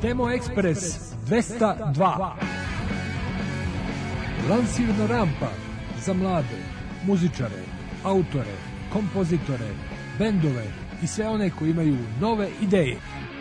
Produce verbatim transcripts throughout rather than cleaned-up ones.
Demo Express dvesta dva. Lansirna rampa za mlade, muzičare, autore, kompozitore, bendove i sve one koji imaju nove ideje.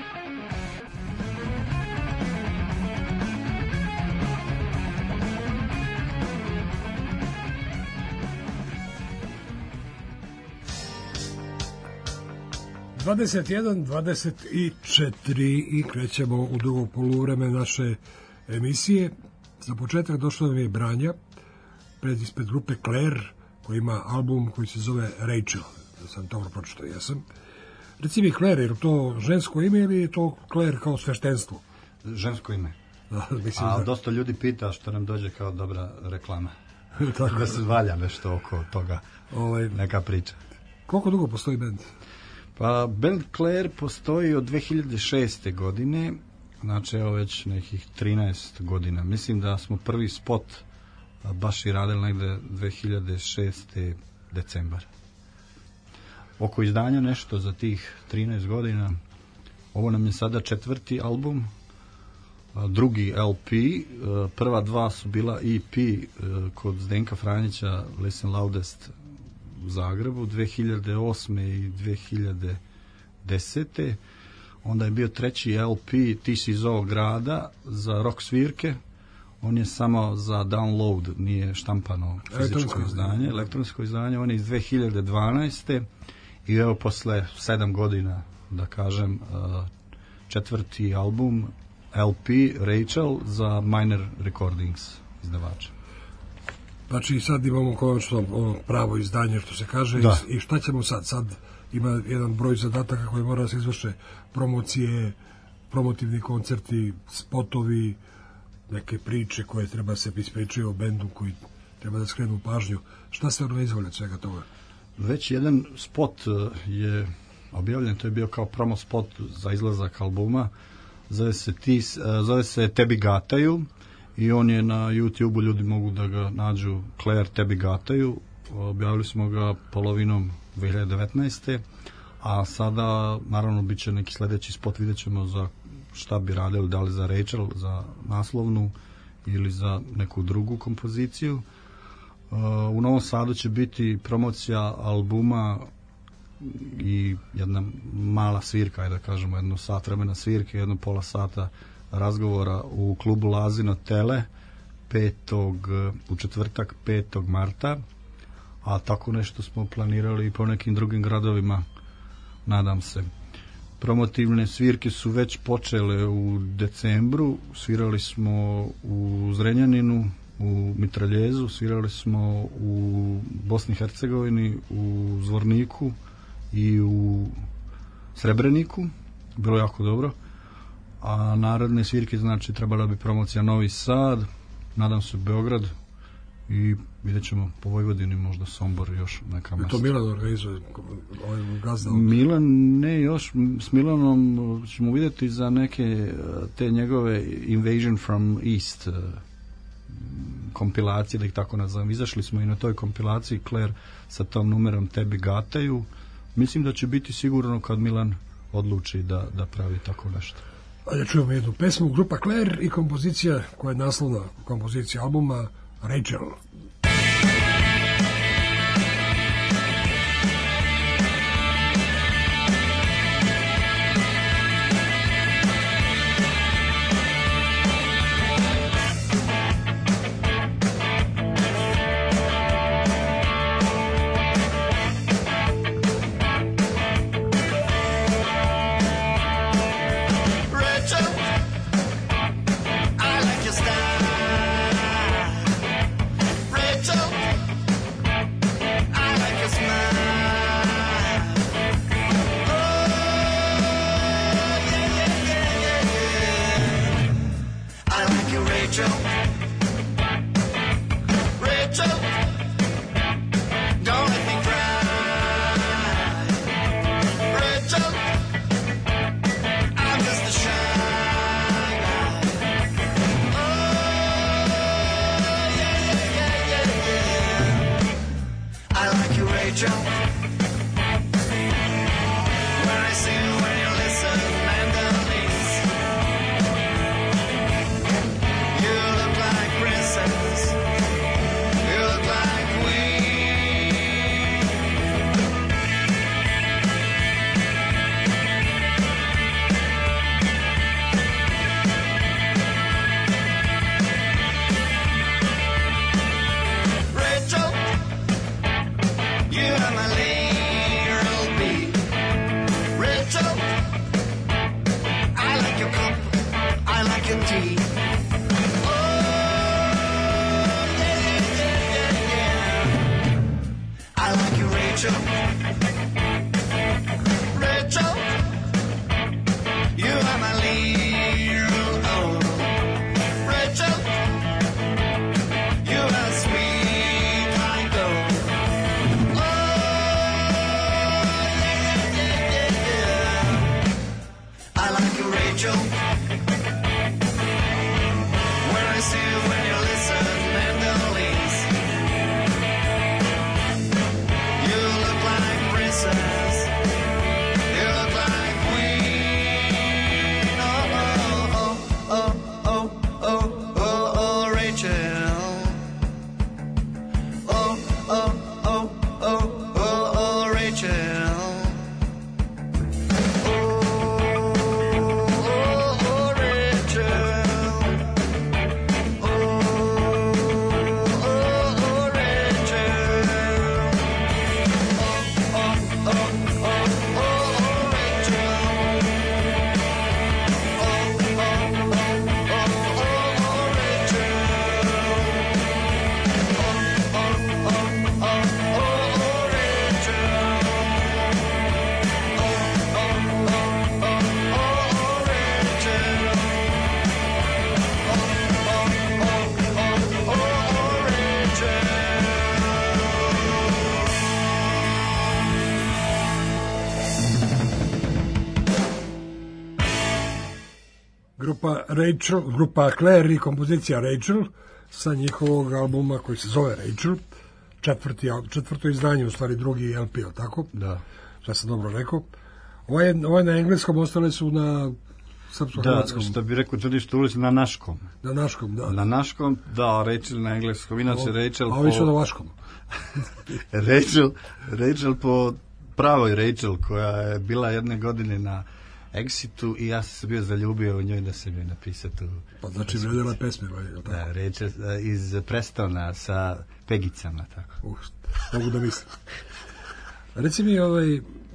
dvadeset jedan dvadeset četiri i krećemo u drugo poluvreme naše emisije. Za početak došlo nam je Branja pred ispred grupe Claire, koji ima album koji se zove Rachel. Da sam dobro pročitao, jesam. Reci mi, Claire, je to žensko ime ili je to Claire kao sveštenstvo? Žensko ime. Da, mislim A da... dosta ljudi pita što nam dođe kao dobra reklama. Tako da se valja nešto oko toga, ovaj... neka priča. Koliko dugo postoji bend? Pa, band Claire postoji od dve hiljade šeste. godine, znači evo već nekih trinaest godina. Mislim da smo prvi spot baš i radili negde dve hiljade šeste. decembar. Oko izdanja nešto za tih trinaest godina. Ovo nam je sada četvrti album, drugi L P. Prva dva su bila E P kod Zdenka Franjića, Listen Loudest u Zagrebu, dve hiljade osme. i dve hiljade desete. Onda je bio treći L P, Ti si iz ovog grada, za rock svirke. On je samo za download, nije štampano fizičko izdanje, elektronsko izdanje. On je iz dve hiljade dvanaeste. I evo posle sedam godina, da kažem, četvrti album L P Rachel za Minor Recordings izdavača. Znači sad imamo konačno pravo izdanje, što se kaže. Da. I šta ćemo sad? Sad ima jedan broj zadataka koji mora da se izvrše: promocije, promotivni koncerti, spotovi, neke priče koje treba se ispričaju o bendu koji treba da skrenu pažnju. Šta se organizovali od svega toga? Već jedan spot je objavljen, to je bio kao promo spot za izlazak albuma. Zove se, ti, zove se Tebi gataju i on je na YouTube-u, ljudi mogu da ga nađu, Claire Tebi gataju. Objavili smo ga polovinom dve hiljade devetnaeste. A sada, naravno, bit će neki sledeći spot, vidjet ćemo za šta bi radili, da li za Rachel, za naslovnu ili za neku drugu kompoziciju. U Novom Sadu će biti promocija albuma i jedna mala svirka, da kažemo, jedno sat vremena svirke, jedno pola sata razgovora u klubu Lazino Tele petog, u četvrtak petog marta, a tako nešto smo planirali i po nekim drugim gradovima, nadam se. Promotivne svirke su već počele u decembru, svirali smo u Zrenjaninu, u Mitraljezu, svirali smo u Bosni i Hercegovini, u Zvorniku i u Srebreniku, bilo jako dobro. A narodne svirke, znači, trebala bi promocija Novi Sad, nadam se Beograd i vidjet ćemo po Vojvodini, možda Sombor, još neka mesta. To Milan organizuje, ovaj gazda? Milan, ne još, s Milanom ćemo vidjeti za neke te njegove Invasion from East kompilacije, da ih tako nazvam. Izašli smo i na toj kompilaciji Claire sa tom numerom Tebi gataju. Mislim da će biti sigurno kad Milan odluči da, da pravi tako nešto. A da čujemo jednu pesmu, grupa Claire i kompozicija koja je naslovna kompozicija albuma Rachel. When I see you, when you listen, and the leaves Rachel. When I see you, when you listen, mandolins. You look like princess. You look like queen. Oh, oh, oh, oh, oh, oh, oh, Rachel. Oh, oh, oh, oh, oh, oh, Rachel. Grupa Rachel, grupa Claire i kompozicija Rachel sa njihovog albuma koji se zove Rachel, četvrti, četvrto izdanje, u stvari drugi L P, tako? Da. Šta sam dobro rekao. Ovo je, ovo je na engleskom, ostale su na srpsko-hrvatskom. Da, što bi rekao Trdište ulici, na naškom. Na naškom, da. Na naškom, da, Rachel na engleskom. Inače, o, Rachel a po... ovi su na vaškom. Rachel, Rachel po pravoj Rachel, koja je bila jedne godine na Exitu i ja sam se bio zaljubio u njoj da sam joj napisao tu. Pa znači vredila pesme, je li tako? Da, Rachel iz Prestona sa Pegicama, tako. Uh, mogu da mislim. Reci mi, ovaj,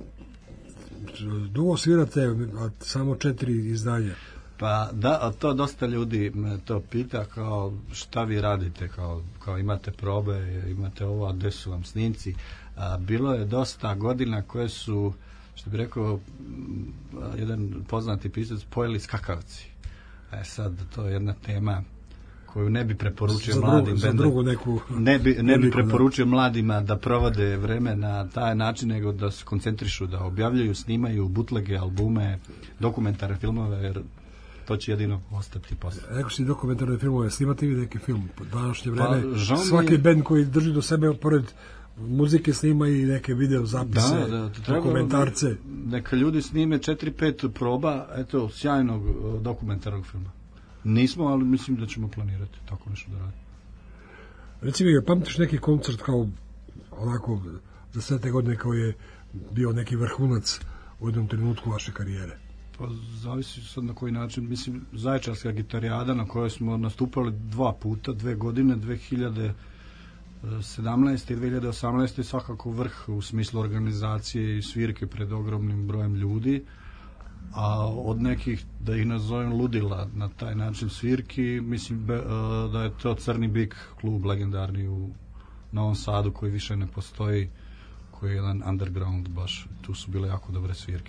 dugo svirate, a samo četiri izdanja. Pa da, to dosta ljudi me to pita, kao šta vi radite, kao, kao imate probe, imate ovo, a gde su vam snimci. A, bilo je dosta godina koje su, što bi rekao jedan poznati pisac, pojeli skakavci. E sad, to je jedna tema koju ne bi preporučio za mladim drugu, za drugu neku ne bi, ne bi preporučio da. mladima da provode vreme na taj način, nego da se koncentrišu, da objavljaju, snimaju butlege, albume, dokumentarne filmove, jer to će jedino ostati posle. Rekao si dokumentarne filmove, snimate vi neki film po današnje vreme? Pa, svaki je... bend koji drži do sebe, pored muzike, snima i neke video zapise, da, da, treba, dokumentarce. Neka ljudi snime četiri pet proba, eto, sjajnog dokumentarnog filma. Nismo, ali mislim da ćemo planirati tako nešto da radimo. Reci mi, pamtiš neki koncert kao onako za sve te godine kao je bio neki vrhunac u jednom trenutku vaše karijere? Pa zavisi sad na koji način. Mislim, Zaječarska gitarijada na kojoj smo nastupali dva puta, dve godine, dve hiljade sedamnaeste i dve hiljade osamnaeste svakako vrh u smislu organizacije i svirke pred ogromnim brojem ljudi, a od nekih, da ih nazovem ludila na taj način svirki, mislim be, da je to Crni bik, klub legendarni u Novom Sadu koji više ne postoji, koji je jedan underground baš, tu su bile jako dobre svirke.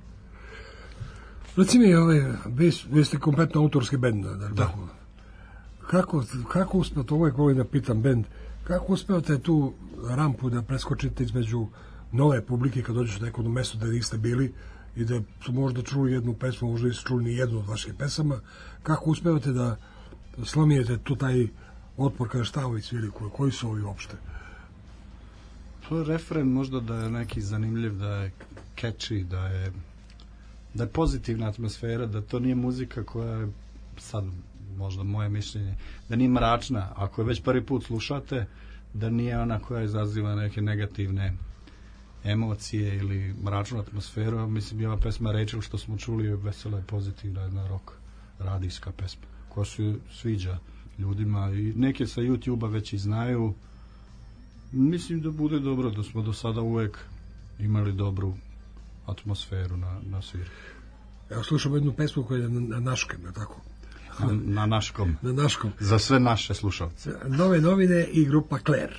Reci mi, ovaj, vi, vi ste kompletno autorski bend, da, da. Kako, kako uspete, ovo je volim da pitam bend, kako uspevate tu rampu da preskočite između nove publike kad dođeš na neko mesto da niste bili i da su možda čuli jednu pesmu, možda niste čuli ni jednu od vaših pesama, kako uspevate da slomijete tu taj otpor kada šta ovi sviri, koji, koji su ovi uopšte? To refren možda da je neki zanimljiv, da je catchy, da je da je pozitivna atmosfera, da to nije muzika koja je sad možda moje mišljenje, da nije mračna, ako je već prvi put slušate, da nije ona koja izaziva neke negativne emocije ili mračnu atmosferu. Mislim, je ova pesma Rachel što smo čuli je vesela i pozitivna, jedna rock radijska pesma koja se sviđa ljudima i neke sa YouTube-a već i znaju. Mislim da bude dobro, da smo do sada uvek imali dobru atmosferu na, na svirki. Evo slušamo jednu pesmu koja je na, na naškem, je tako? Na, na naškom. Na naškom. Za sve naše slušalce. Nove novine i grupa Claire.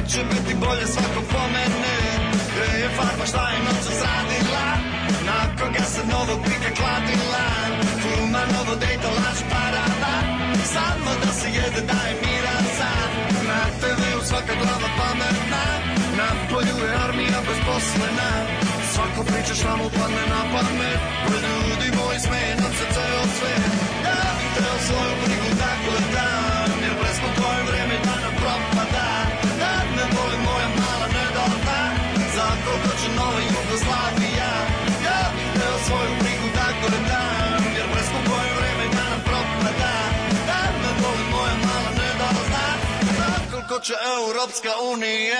će biti bolje svako pomene. Gde je farba, šta je noćas radila, na koga se novog pika kladila. Fuma novo dejta, laž parada, samo da se jede, daje miran san. Na te ve-u svaka glava pametna, na polju je armija bezposlena. Svako priča šta mu padne na pamet, ljudi moji smeje nam se ceo svet. Ja bih teo svoju brigu da gledam, jer preskupo je vreme da nam propada. Da me voli moja mala nedolta, za koliko će nova Jugoslavija. Ja bih teo svoju brigu da gledam, jer preskupo je vreme da nam propada. Da me voli moja mala nedolta, za koliko će Europska unija.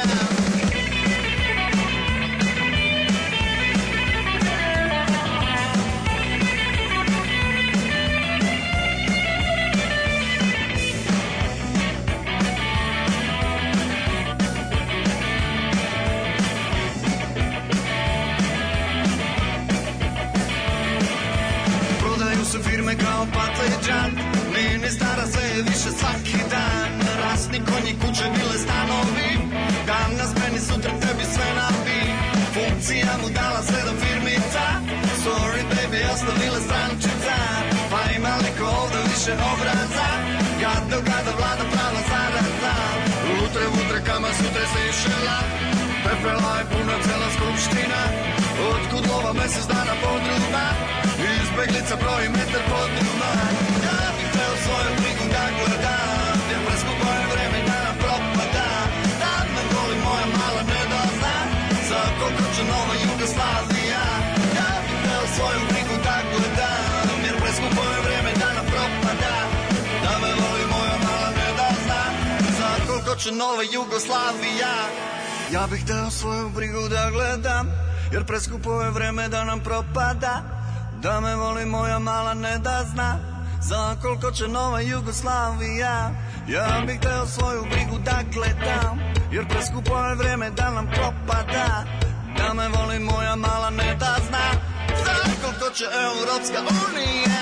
Su firme kao patliđan, ministara sve je više svaki dan. Rasni konji, kuće, bile, stanovi, danas meni, sutra tebi sve nabi. Funkcija mu dala sedam firmica, sorry baby, ostavile strančica. Pa ima liko ovdje više obraza, gado, gado, vlada prava zaraza. Utre, utre, kama sutre se išela, pepela je puna cela skupština. Otkud lova mesec dana podruba, izbeglica broji metar pod njima. Ja bih teo svoju brigu da gledam, jer preskupo je vreme da nam propada. Da me voli moja mala nedozna, za koliko će nova Jugoslavija. Ja bih teo svoju brigu da gledam, jer preskupo je vreme da nam propada. Da me voli moja mala nedozna, za koliko će nova Jugoslavija. Ja bih teo svoju brigu da gledam, jer preskupo je vreme da nam propada. Da me voli moja mala ne da zna, za koliko će nova Jugoslavija. Ja bih teo svoju brigu da gledam, jer preskupo je vreme da nam propada. Da me voli moja mala ne da zna, za koliko će Europska unija.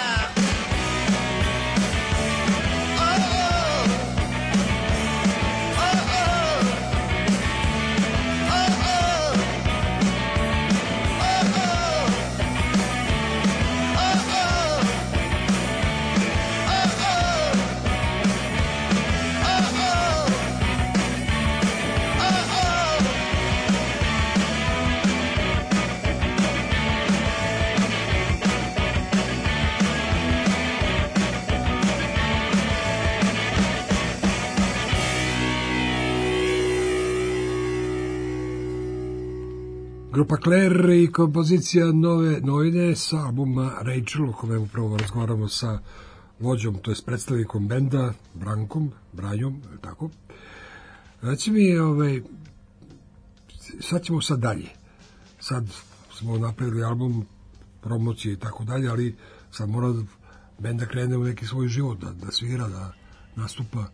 Grupa Claire i kompozicija Nove novine sa albuma Rachel, o kome upravo razgovaramo sa vođom, to je predstavnikom benda, Brankom, Branjom, tako. Znači mi, ovaj, sad ćemo sad dalje. Sad smo napravili album, promocije i tako dalje, ali sad mora benda krene u neki svoj život, da, da svira, da nastupa.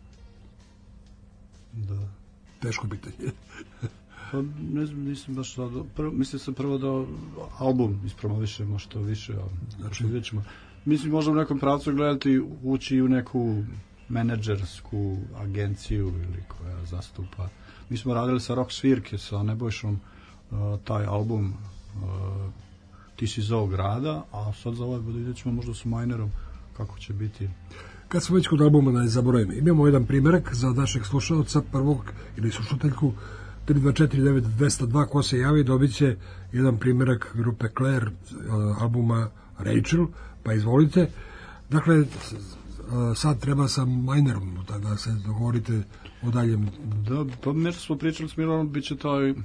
Da. Teško pitanje. Pa ne znam, nisam baš sad, prvo, mislim sam prvo da album ispromovišemo što više, a znači vidjet ćemo. Mislim, možda u nekom pravcu gledati, ući u neku menadžersku agenciju ili koja zastupa. Mi smo radili sa Rock Svirke, sa Nebojšom, uh, taj album uh, Ti si za ovog grada, a sad za ovaj vidjet ćemo možda sa Minerom kako će biti. Kad smo već kod albuma na zaboravimo, imamo jedan primjerak za našeg slušalca, prvog ili slušateljku tri dva četiri devet dva zero dva, ko se javi dobit će jedan primjerak grupe Claire, albuma Rachel, pa izvolite. Dakle, sad treba sa Minerom da se dogovorite o daljem. Da, pa nešto smo pričali s Milanom, bit će taj uh,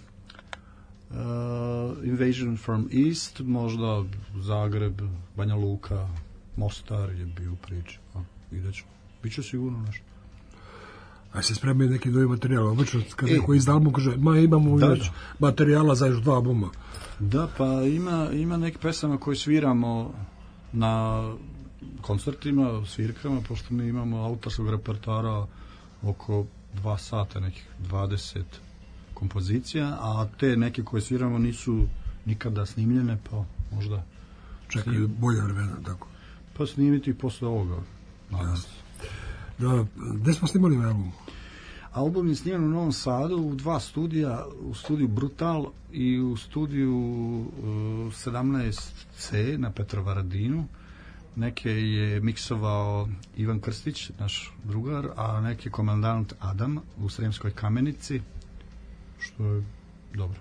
Invasion from East, možda Zagreb, Banja Luka, Mostar je bio prič. Vidjet ćemo. Biće sigurno nešto. A se spremaju neki novi materijal. Obično, kad neko izda album, kaže, ma imamo da, već materijala za još dva albuma. Da, pa ima, ima neke pesama koje sviramo na koncertima, svirkama, pošto mi imamo autorskog repertoara oko dva sata, nekih dvadeset kompozicija, a te neke koje sviramo nisu nikada snimljene, pa možda... Čekaju bolje vremena, tako. Pa snimiti posle ovoga, nadam se. Da, gde smo snimali ovaj album? album je snimljen u Novom Sadu u dva studija, u studiju Brutal i u studiju uh, sedamnaest C na Petrovaradinu. Neke je miksovao Ivan Krstić, naš drugar, a neke komandant Adam u Sremskoj Kamenici, što je dobro.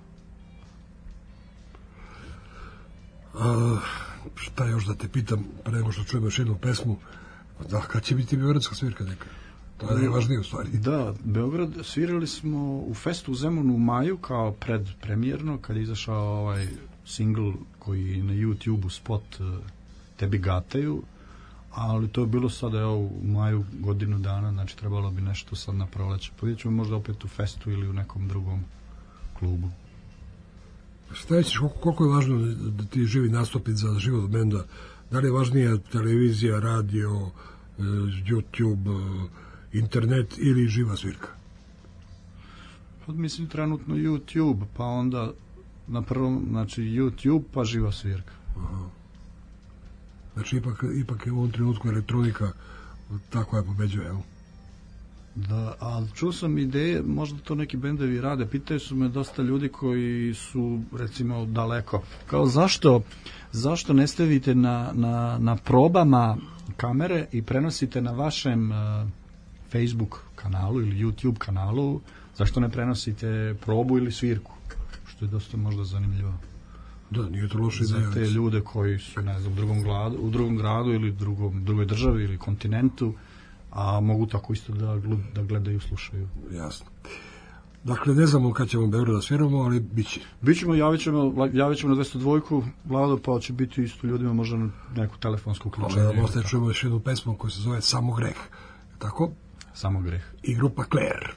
A, šta još da te pitam, pre nego što čujemo još jednu pesmu, da, kad će biti beogradska svirka neka? To je najvažnije u stvari. Da, Beograd, svirali smo u Festu u Zemunu u maju kao predpremjerno, kad je izašao ovaj singl koji na YouTube-u spot Tebi gataju, ali to je bilo sada evo, u maju godinu dana, znači trebalo bi nešto sad na proleće. Vidjet ćemo možda opet u Festu ili u nekom drugom klubu. Šta ćeš, koliko, koliko je važno da ti živi nastupit za život benda? Da li je važnija televizija, radio, YouTube, internet ili živa svirka? Pa mislim trenutno YouTube, pa onda na prvom, znači YouTube pa živa svirka. Aha. Znači ipak, ipak je u ovom trenutku elektronika ta koja pobeđuje, jel? Da, ali čuo sam ideje, možda to neki bendovi rade, pitaju su me dosta ljudi koji su recimo daleko. Kao zašto, zašto ne stavite na, na, na probama kamere i prenosite na vašem uh, Facebook kanalu ili YouTube kanalu, zašto ne prenosite probu ili svirku, što je dosta možda zanimljivo. Da, nije to loša ideja. Za te ljude koji su, ne znam, u drugom gradu, u drugom gradu ili drugom, drugoj državi ili kontinentu, a mogu tako isto da, da gledaju i slušaju. Jasno. Dakle, ne znamo kad ćemo Beograd da sviramo, ali bit će. Bićemo, javit ćemo, javit ćemo na dvesta dva Vlado, pa će biti isto ljudima možda neku telefonsku uključenje. Ali ostaje čujemo još jednu pesmu koja se zove Samo greh. Tako? Samo greh. I grupa Claire.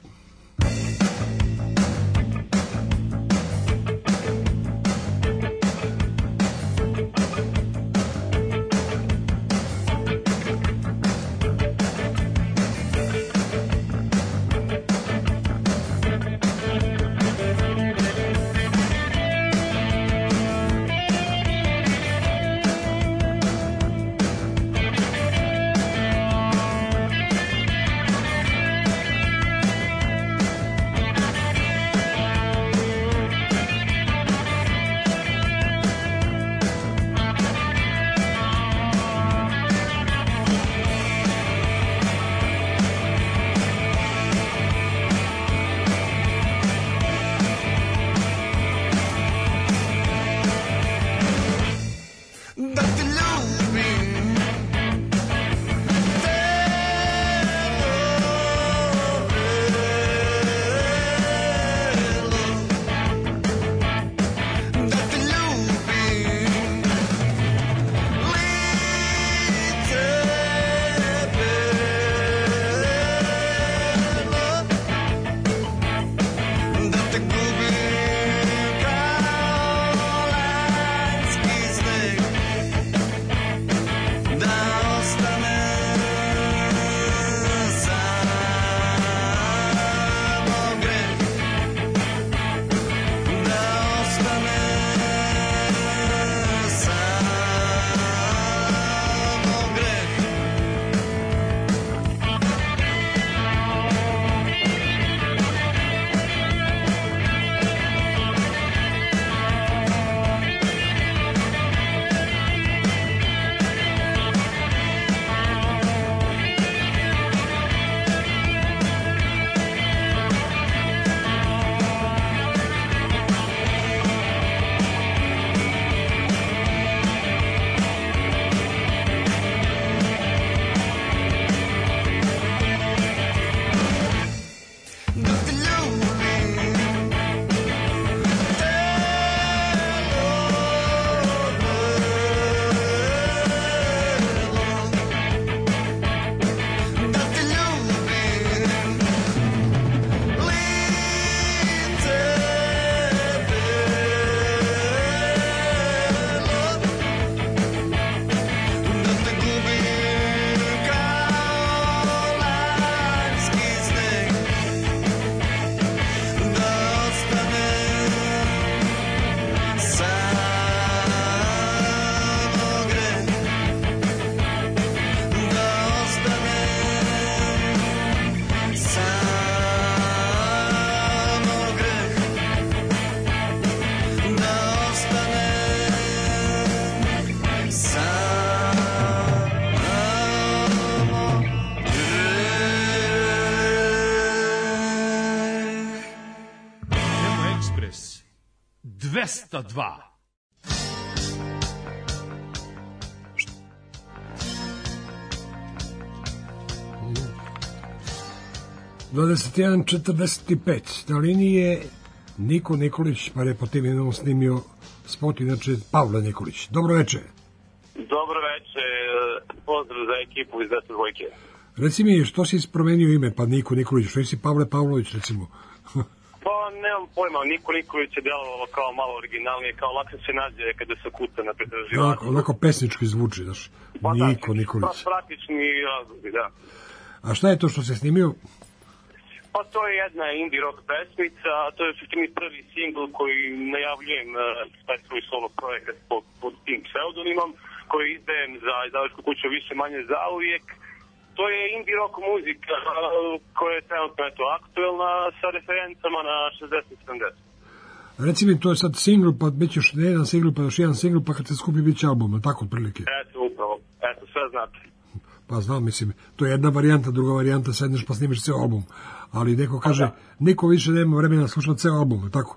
dvesta dva. dvadeset jedan četrdeset pet. Na liniji je Niko Nikolić, pa je po tim jednom snimio spot, inače Pavle Nikolić. Dobro večer. Dobro večer, pozdrav za ekipu iz deset dvojke. Reci mi, što si promenio ime, pa Niko Nikolić, što si Pavle Pavlović, recimo? Pa nemam pojma, Niko Nikolić je delovalo kao malo originalnije, kao lakše se nađe kada se kuca na pretraživaču. Onako, onako pesnički zvuči, daš, pa Niko da, Nikolić. Pa praktični razlogi, da. A šta je to što se snimio? Pa to je jedna indie rock pesmica, to je suštini prvi singl koji najavljujem uh, taj svoj solo projekat pod, pod tim pseudonimom, koji izdajem za izdavačku kuću Više manje zauvijek. To je indie rock muzika uh, koja je trenutno eto, aktuelna sa referencama na šezdeset sedamdeset. Reci mi, to je sad singl, pa bit ćeš ne jedan singl, pa još jedan singl, pa kad se skupi bit će album, tako otprilike? Eto, upravo, eto, sve znate. Pa znam, mislim, to je jedna varijanta, druga varijanta, sedneš pa snimiš ceo album. Ali neko kaže, da. Niko više nema vremena slušati ceo album, tako?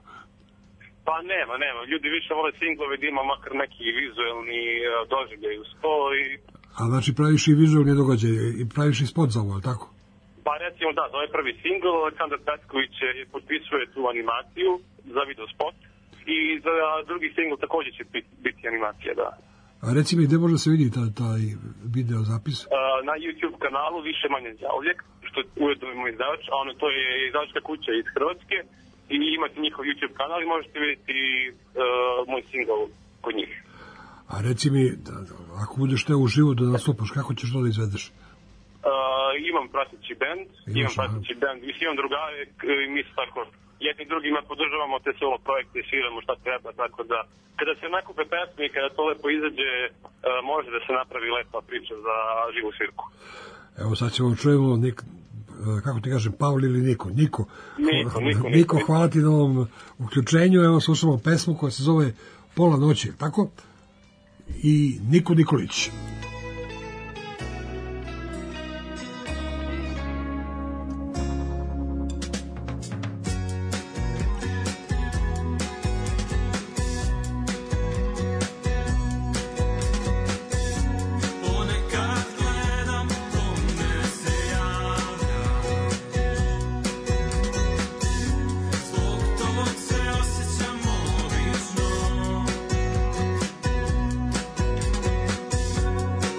Pa nema, nema. Ljudi više vole singlove da ima makar neki vizualni doživljaj uz to i... A znači praviš i vizualni događaj i praviš i spot za ovo, tako? Pa recimo da, za ovaj prvi singl Aleksandar Petković je potpisuje tu animaciju za video spot i za drugi singl takođe će biti animacija, da. A reci mi, gde može se vidi taj, taj video zapis? Uh, na YouTube kanalu Više manje zauvijek, što ujedno je moj izdavač, a ono to je izdavačka kuća iz Hrvatske i imate njihov YouTube kanal i možete vidjeti uh, moj single kod njih. A reci mi, da, ako budeš te u život da nastupaš, kako ćeš to da izvedeš? Uh, imam prateći band, Imaš, imam prateći band, mislim, imam drugare i mi se tako jedni drugima podržavamo te solo projekte i sviramo šta treba, tako da kada se nakupe pesme i kada to lepo izađe, može da se napravi lepa priča za živu svirku. Evo sad ćemo čujemo nek, kako ti kažem, Pavle ili Niko? Niko. Niko, Niko, Niko, hvala ti na ovom uključenju, evo slušamo pesmu koja se zove Pola noći, tako? I Niko Nikolić. Osjećam odlično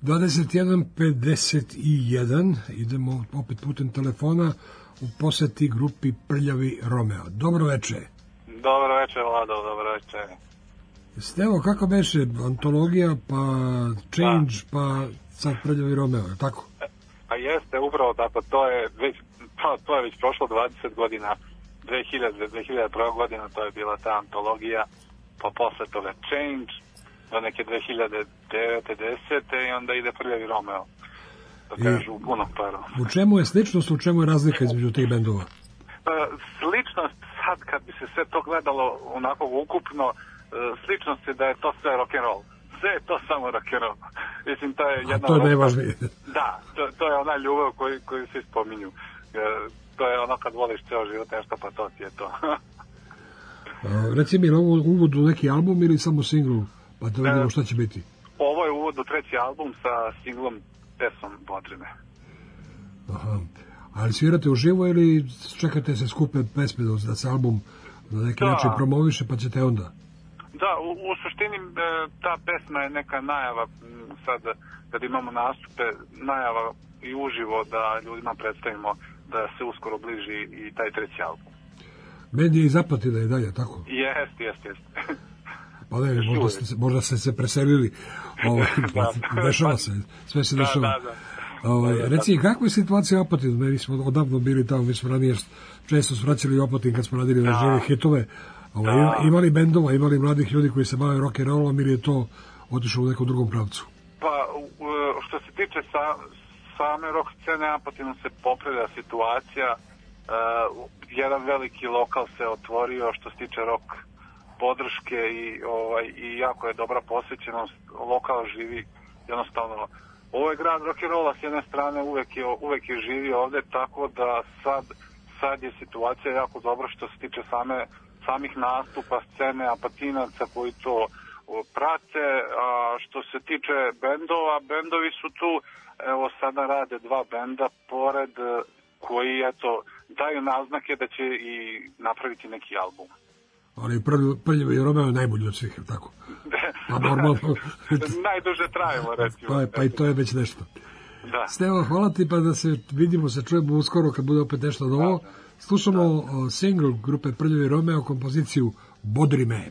dvadeset jedan pedeset jedan, idemo opet putem telefona u poseti grupi Prljavi Romeo. Dobro veče. Dobro veče, Vlado, dobro veče. Stevo, kako beše antologija, pa Change, da. Pa sad Prljavi Romeo, je tako? Pa jeste, upravo tako, to je već, to, to je već prošlo dvadeset godina, dve hiljade, dve hiljade prva godina to je bila ta antologija, pa posle toga Change, do neke dve hiljade devete desete i onda ide Prljavi Romeo. To kažu u punom paru. U čemu je sličnost, u čemu je razlika između tih bendova? Pa, sličnost, sad kad bi se sve to gledalo onako ukupno, sličnost je da je to sve rock'n'roll. Sve je to samo rock'n'roll. Mislim, to je jedna... A to je najvažnije. Da, to, to je ona ljubav koju, koju svi spominju. To je ono kad voliš ceo život nešto, pa to ti je to. A, reci mi, ovo uvod u neki album ili samo singl? Pa da vidimo šta će biti. Ovo je uvod u treći album sa singlom Pesom Bodrime. Aha. Ali svirate uživo ili čekate se skupe pesme da se album na neki da. način promoviše, pa ćete onda? Da, u, u suštini ta pesma je neka najava, sad kad imamo nastupe, najava i uživo da ljudima predstavimo da se uskoro bliži i taj treći album. Bend je i Zapatila i dalje, tako? Jest, jest, jest. Pa ne, možda ste, možda ste se preselili, ovaj, da, dešava se, sve se dešava. Da, da, da. Ovaj, reci, kakva je situacija u Apatinu? Mi smo odavno bili tamo, mi smo ranije često svraćali u Apatin kad smo radili na žive hitove. Ovaj, da. Imali bendova, imali mladih ljudi koji se bave rock'n'rollom ili je to otišlo u nekom drugom pravcu? Pa, što se tiče sa, same rock scene Apatinu se popravlja situacija. Uh, jedan veliki lokal se otvorio što se tiče rock podrške i, ovaj, i jako je dobra posvećenost, lokal živi jednostavno. Ovo je grad rock'n'rolla s jedne strane, uvek je, uvek je živi ovde, tako da sad, sad je situacija jako dobra što se tiče same, samih nastupa, scene Apatinaca koji to prate. A što se tiče bendova, bendovi su tu, evo sada rade dva benda pored koji eto daju naznake da će i napraviti neki album. Ali Prljavi Romeo je najbolji od svih, tako? Pa normalno. Najduže trajemo, recimo. Pa, pa i to je već nešto. Da. Stevo, hvala ti, pa da se vidimo, se čujemo uskoro kad bude opet nešto novo. Slušamo da. single grupe Prljavi Romeo, kompoziciju Bodrime.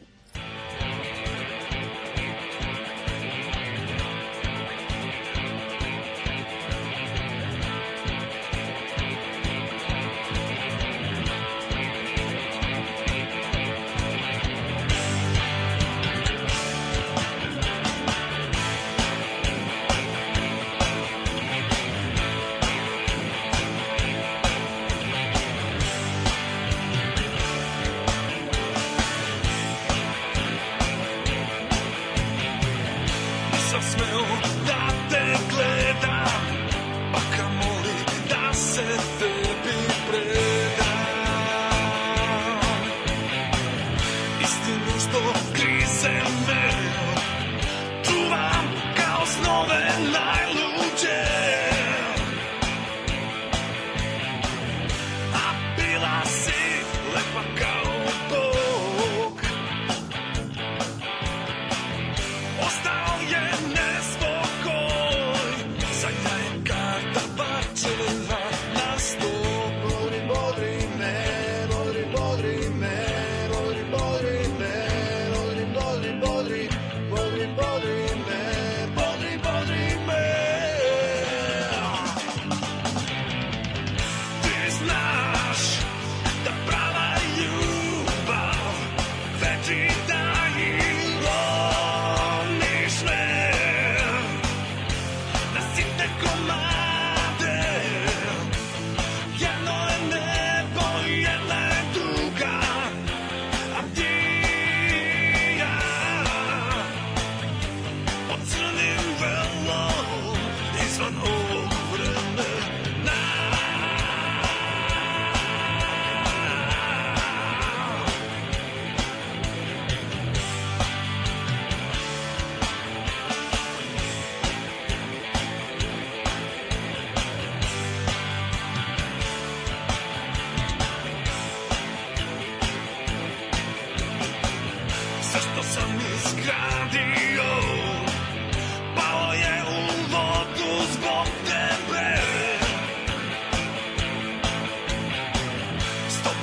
Zašto sam izgradio, palo je u vodu.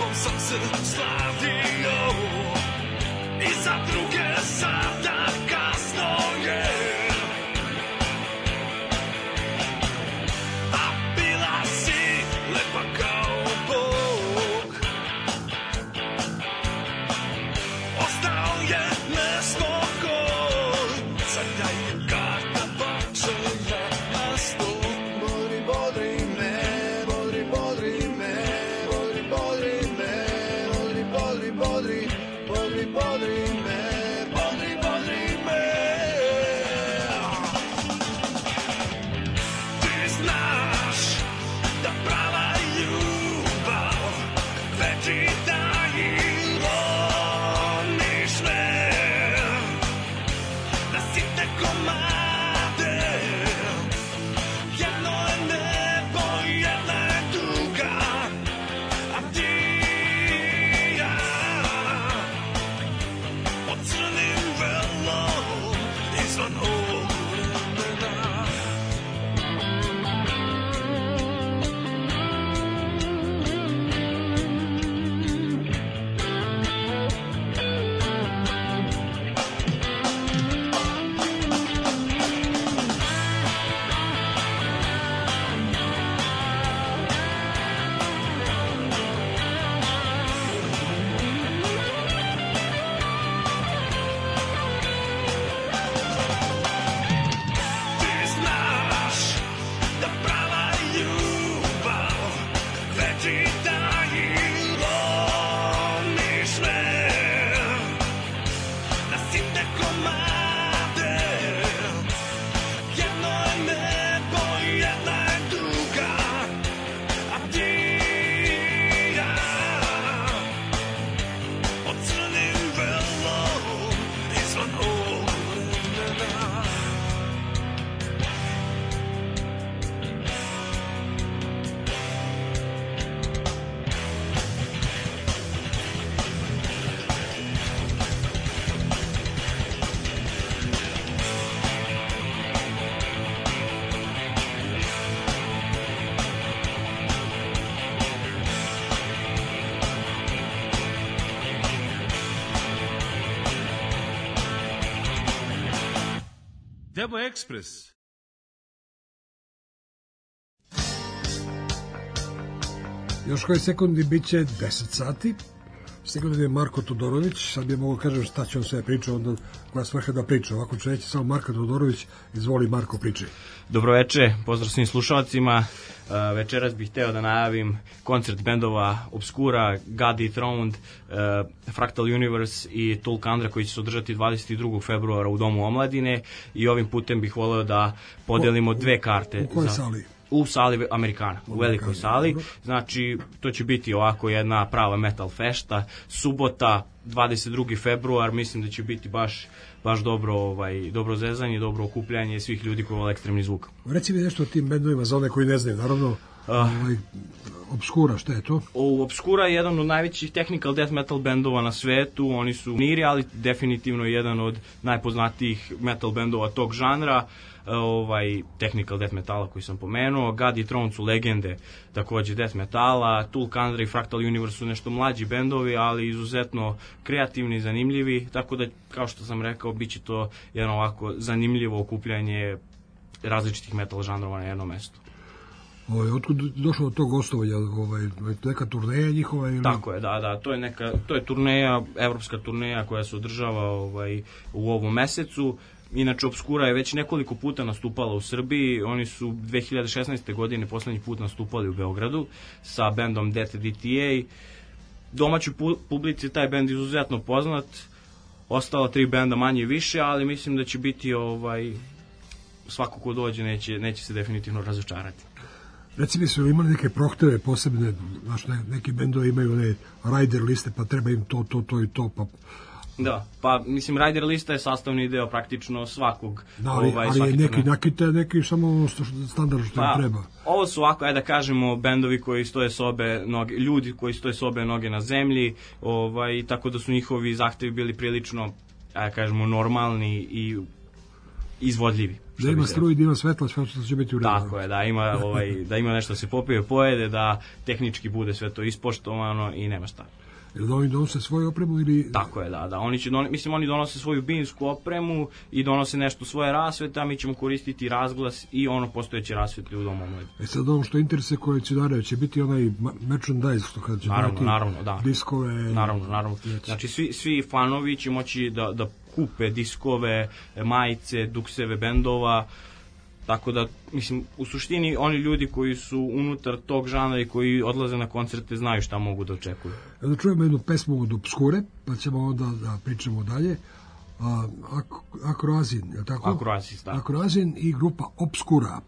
tobom sam se slavio i za druge sada kasno je. A bila si lepa kao Bog, ostao je nesmo gol, sada je karta bačena na stol. Bodri, bodri me, bodri, bodri me, bodri, bodri me, bodri, bodri, bodri, bodri, bodri me, bodri, bodri me. Ti znaš da prava ljubav večita i lomi sve, da sitne komade, jedno je nebo, jedna je tuga, a ti i ja pod crnim velom izvan ovog vremena. Ti znaš da prava ljubav večita i lomi sve, da sitne komade, jedno je nebo, jedna je tuga, a ti i ja pod crnim velom izvan ovog vremena. Demo Ekspres. Još koji sekundi bit će deset sati. Siguran je Marko Todorović, sad bi mogu kažem šta će on sve priča, onda koja svrha da priča. Ovako ću reći samo Marko Todorović, izvoli Marko, pričaj. Dobroveče, pozdrav svim slušalcima. Uh, večeras bih hteo da najavim koncert bendova Obscura, God Dethroned, uh, Fractal Universe i Tulkandra koji će se održati dvadeset drugog februara u Domu omladine i ovim putem bih voleo da podelimo dve karte. U kojoj za... sali? U sali Amerikana, u velikoj sali. Znači, to će biti ovako jedna prava metal fešta. Subota, dvadeset drugi februar, mislim da će biti baš baš dobro, ovaj, dobro zezanje, dobro okupljanje svih ljudi koji vole ekstremni zvuk. Reci mi nešto o tim bendovima za one koji ne znaju, naravno. Ovaj, Obscura, šta je to? O, Obscura je jedan od najvećih technical death metal bendova na svetu, oni su niri, ali definitivno jedan od najpoznatijih metal bendova tog žanra, ovaj, technical death metala koji sam pomenuo. God Dethroned su legende takođe death metala, Tulkandra i Fractal Universe su nešto mlađi bendovi, ali izuzetno kreativni i zanimljivi, tako da, kao što sam rekao, bit će to jedno ovako zanimljivo okupljanje različitih metal žanrova na jednom mestu. Ovaj, otkud došlo do tog gostovanja, ovaj, neka turneja njihova ili... Tako je, da, da, to je neka, to je turneja, evropska turneja koja se održava ovaj, u ovom mesecu. Inače, Obscura je već nekoliko puta nastupala u Srbiji, oni su dve hiljade šesnaeste. godine poslednji put nastupali u Beogradu sa bendom Death D T A. Domaćoj publici taj bend izuzetno poznat, ostala tri benda manje i više, ali mislim da će biti ovaj, svako ko dođe neće, neće se definitivno razočarati. Reci mi, su imali neke prohteve posebne, znaš, ne, neki bendovi imaju one rider liste, pa treba im to, to, to i to, pa... Da, pa mislim, rider lista je sastavni deo praktično svakog. Da, ali, ovaj, ali je neki nakite, neki samo standard što pa, im treba. Ovo su ovako, ajde da kažemo, bendovi koji stoje sobe, noge, ljudi koji stoje sobe noge na zemlji, ovaj, tako da su njihovi zahtevi bili prilično, ajde da kažemo, normalni i izvodljivi. Da ima struju, da ima svetla, sve što će biti u redu. Tako je, da ima, ovaj, da ima nešto da se popije, pojede, da tehnički bude sve to ispoštovano i nema šta. Ili da oni donose svoju opremu ili... Tako je, da, da. Oni će don... Mislim, oni donose svoju binsku opremu i donose nešto svoje rasvete, a mi ćemo koristiti razglas i ono postojeće rasvete u domu omladine. E sad ono što interesuje kolekcionare, će biti onaj merchandise, što kada će naravno, biti naravno, da. diskove... Naravno, naravno. Znači, svi, svi fanovi će moći da, da kupe diskove, majice, dukseve bendova, tako da, mislim, u suštini oni ljudi koji su unutar tog žanra i koji odlaze na koncerte znaju šta mogu da očekuju. Da čujemo jednu pesmu od Obskure, pa ćemo onda da pričamo dalje. A, Ak Akroazin, je li tako? Akroazin, da. Akroazin i grupa Obskura.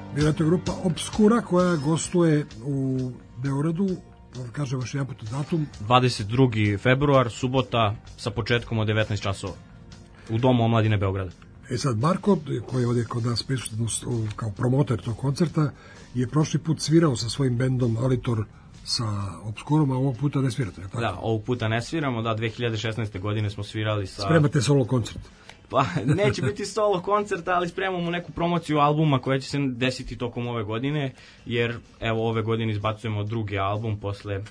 Bila je to grupa Obskura koja gostuje u Beogradu, da kažem još jedan put datum. dvadeset drugi februar, subota, sa početkom od devetnaest časova. U Domu omladine Beograda. E sad, Marko, koji je ovdje kod nas prisutan kao promoter tog koncerta, je prošli put svirao sa svojim bendom Alitor sa Obskurom, a ovog puta ne svirate, tako? Da, ovog puta ne sviramo, da, dve hiljade šesnaeste. godine smo svirali sa... Spremate solo koncert? Pa, neće biti solo koncert, ali spremamo neku promociju albuma koja će se desiti tokom ove godine, jer, evo, ove godine izbacujemo drugi album posle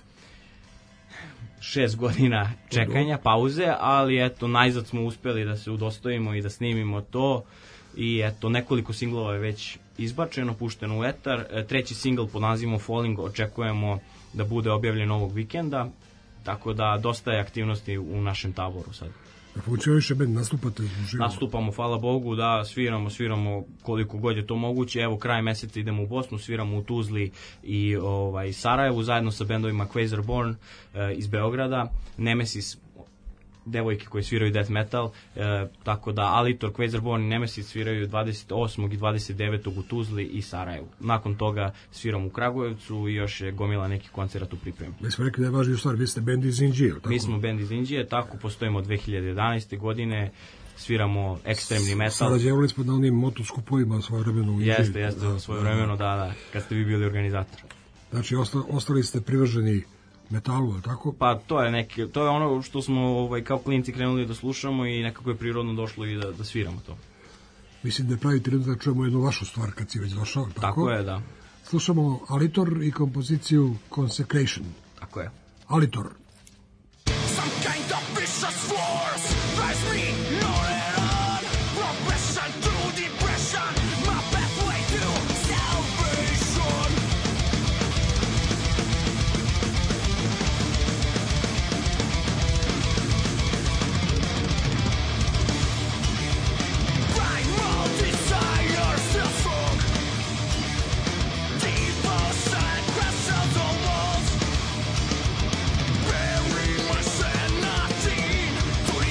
šest godina čekanja, pauze, ali eto, najzad smo uspeli da se udostojimo i da snimimo to i eto, nekoliko singlova je već izbačeno, pušteno u etar. Treći singl pod nazivom Falling očekujemo da bude objavljen ovog vikenda, tako da dosta je aktivnosti u našem taboru sad. Funkcioniše bend, nastupate uživo? Nastupamo, hvala Bogu, da, sviramo, sviramo koliko god je to moguće. Evo, kraj meseca idemo u Bosnu, sviramo u Tuzli i ovaj, Sarajevu, zajedno sa bendovima Quasarborn e, iz Beograda, Nemesis, devojke koje sviraju death metal, e, tako da Alitor, Quasarborn i Nemesis sviraju dvadeset osmog i dvadeset devetog u Tuzli i Sarajevu. Nakon toga sviramo u Kragujevcu i još je gomila neki koncerat u pripremi. Mi smo rekli da je važnija stvar, vi ste bend iz Inđije, tako? Mi smo bend iz Inđije, tako, postojimo od dve hiljade jedanaeste. godine, sviramo ekstremni metal. Sarađevali smo na onim motoskupovima svoje vremeno u Inđiji. Jeste, jeste, da, svoje vremeno, da, da, kad ste vi bili organizator. Znači, osta, ostali ste privrženi metalu, je tako? Pa to je neki, to je ono što smo ovaj, kao klinci krenuli da slušamo i nekako je prirodno došlo i da, da sviramo to. Mislim da je pravi trenutak da čujemo jednu vašu stvar kad si već došao, tako? Tako je, da. Slušamo Alitor i kompoziciju Consecration. Tako je. Alitor. Some kind of vicious force drives me north on. Progression through depression, my pathway to salvation. Primal desire still strong. Devotion crashes on walls. Bury my sanity to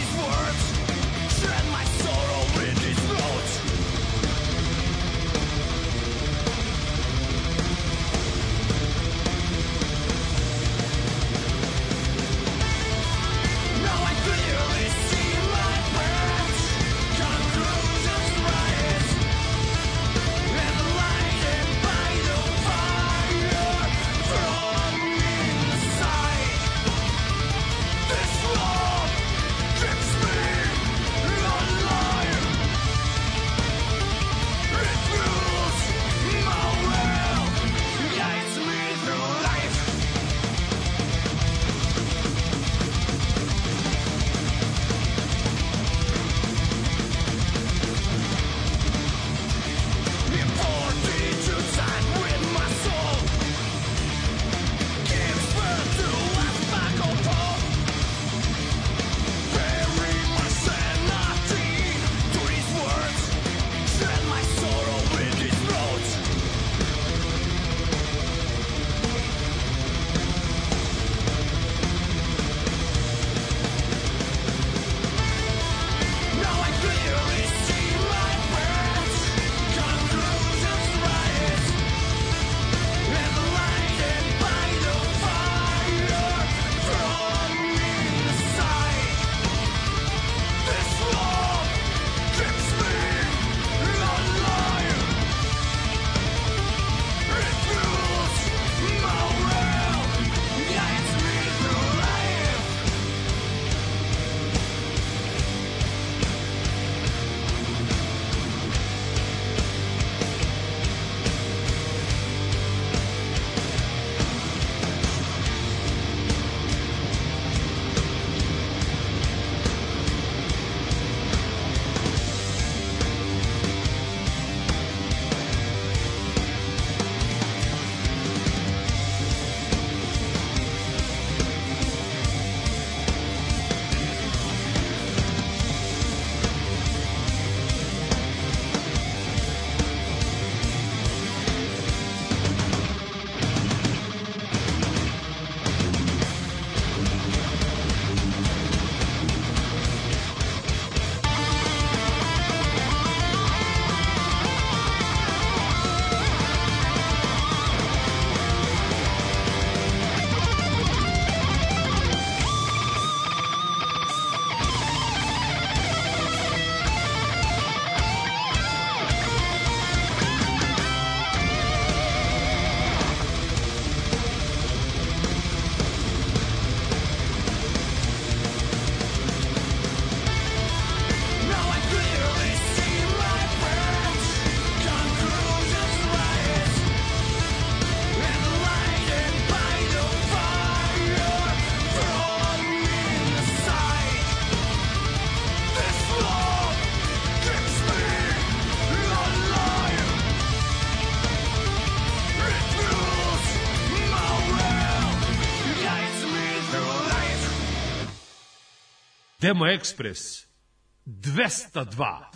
Demo Ekspres dvesta dva.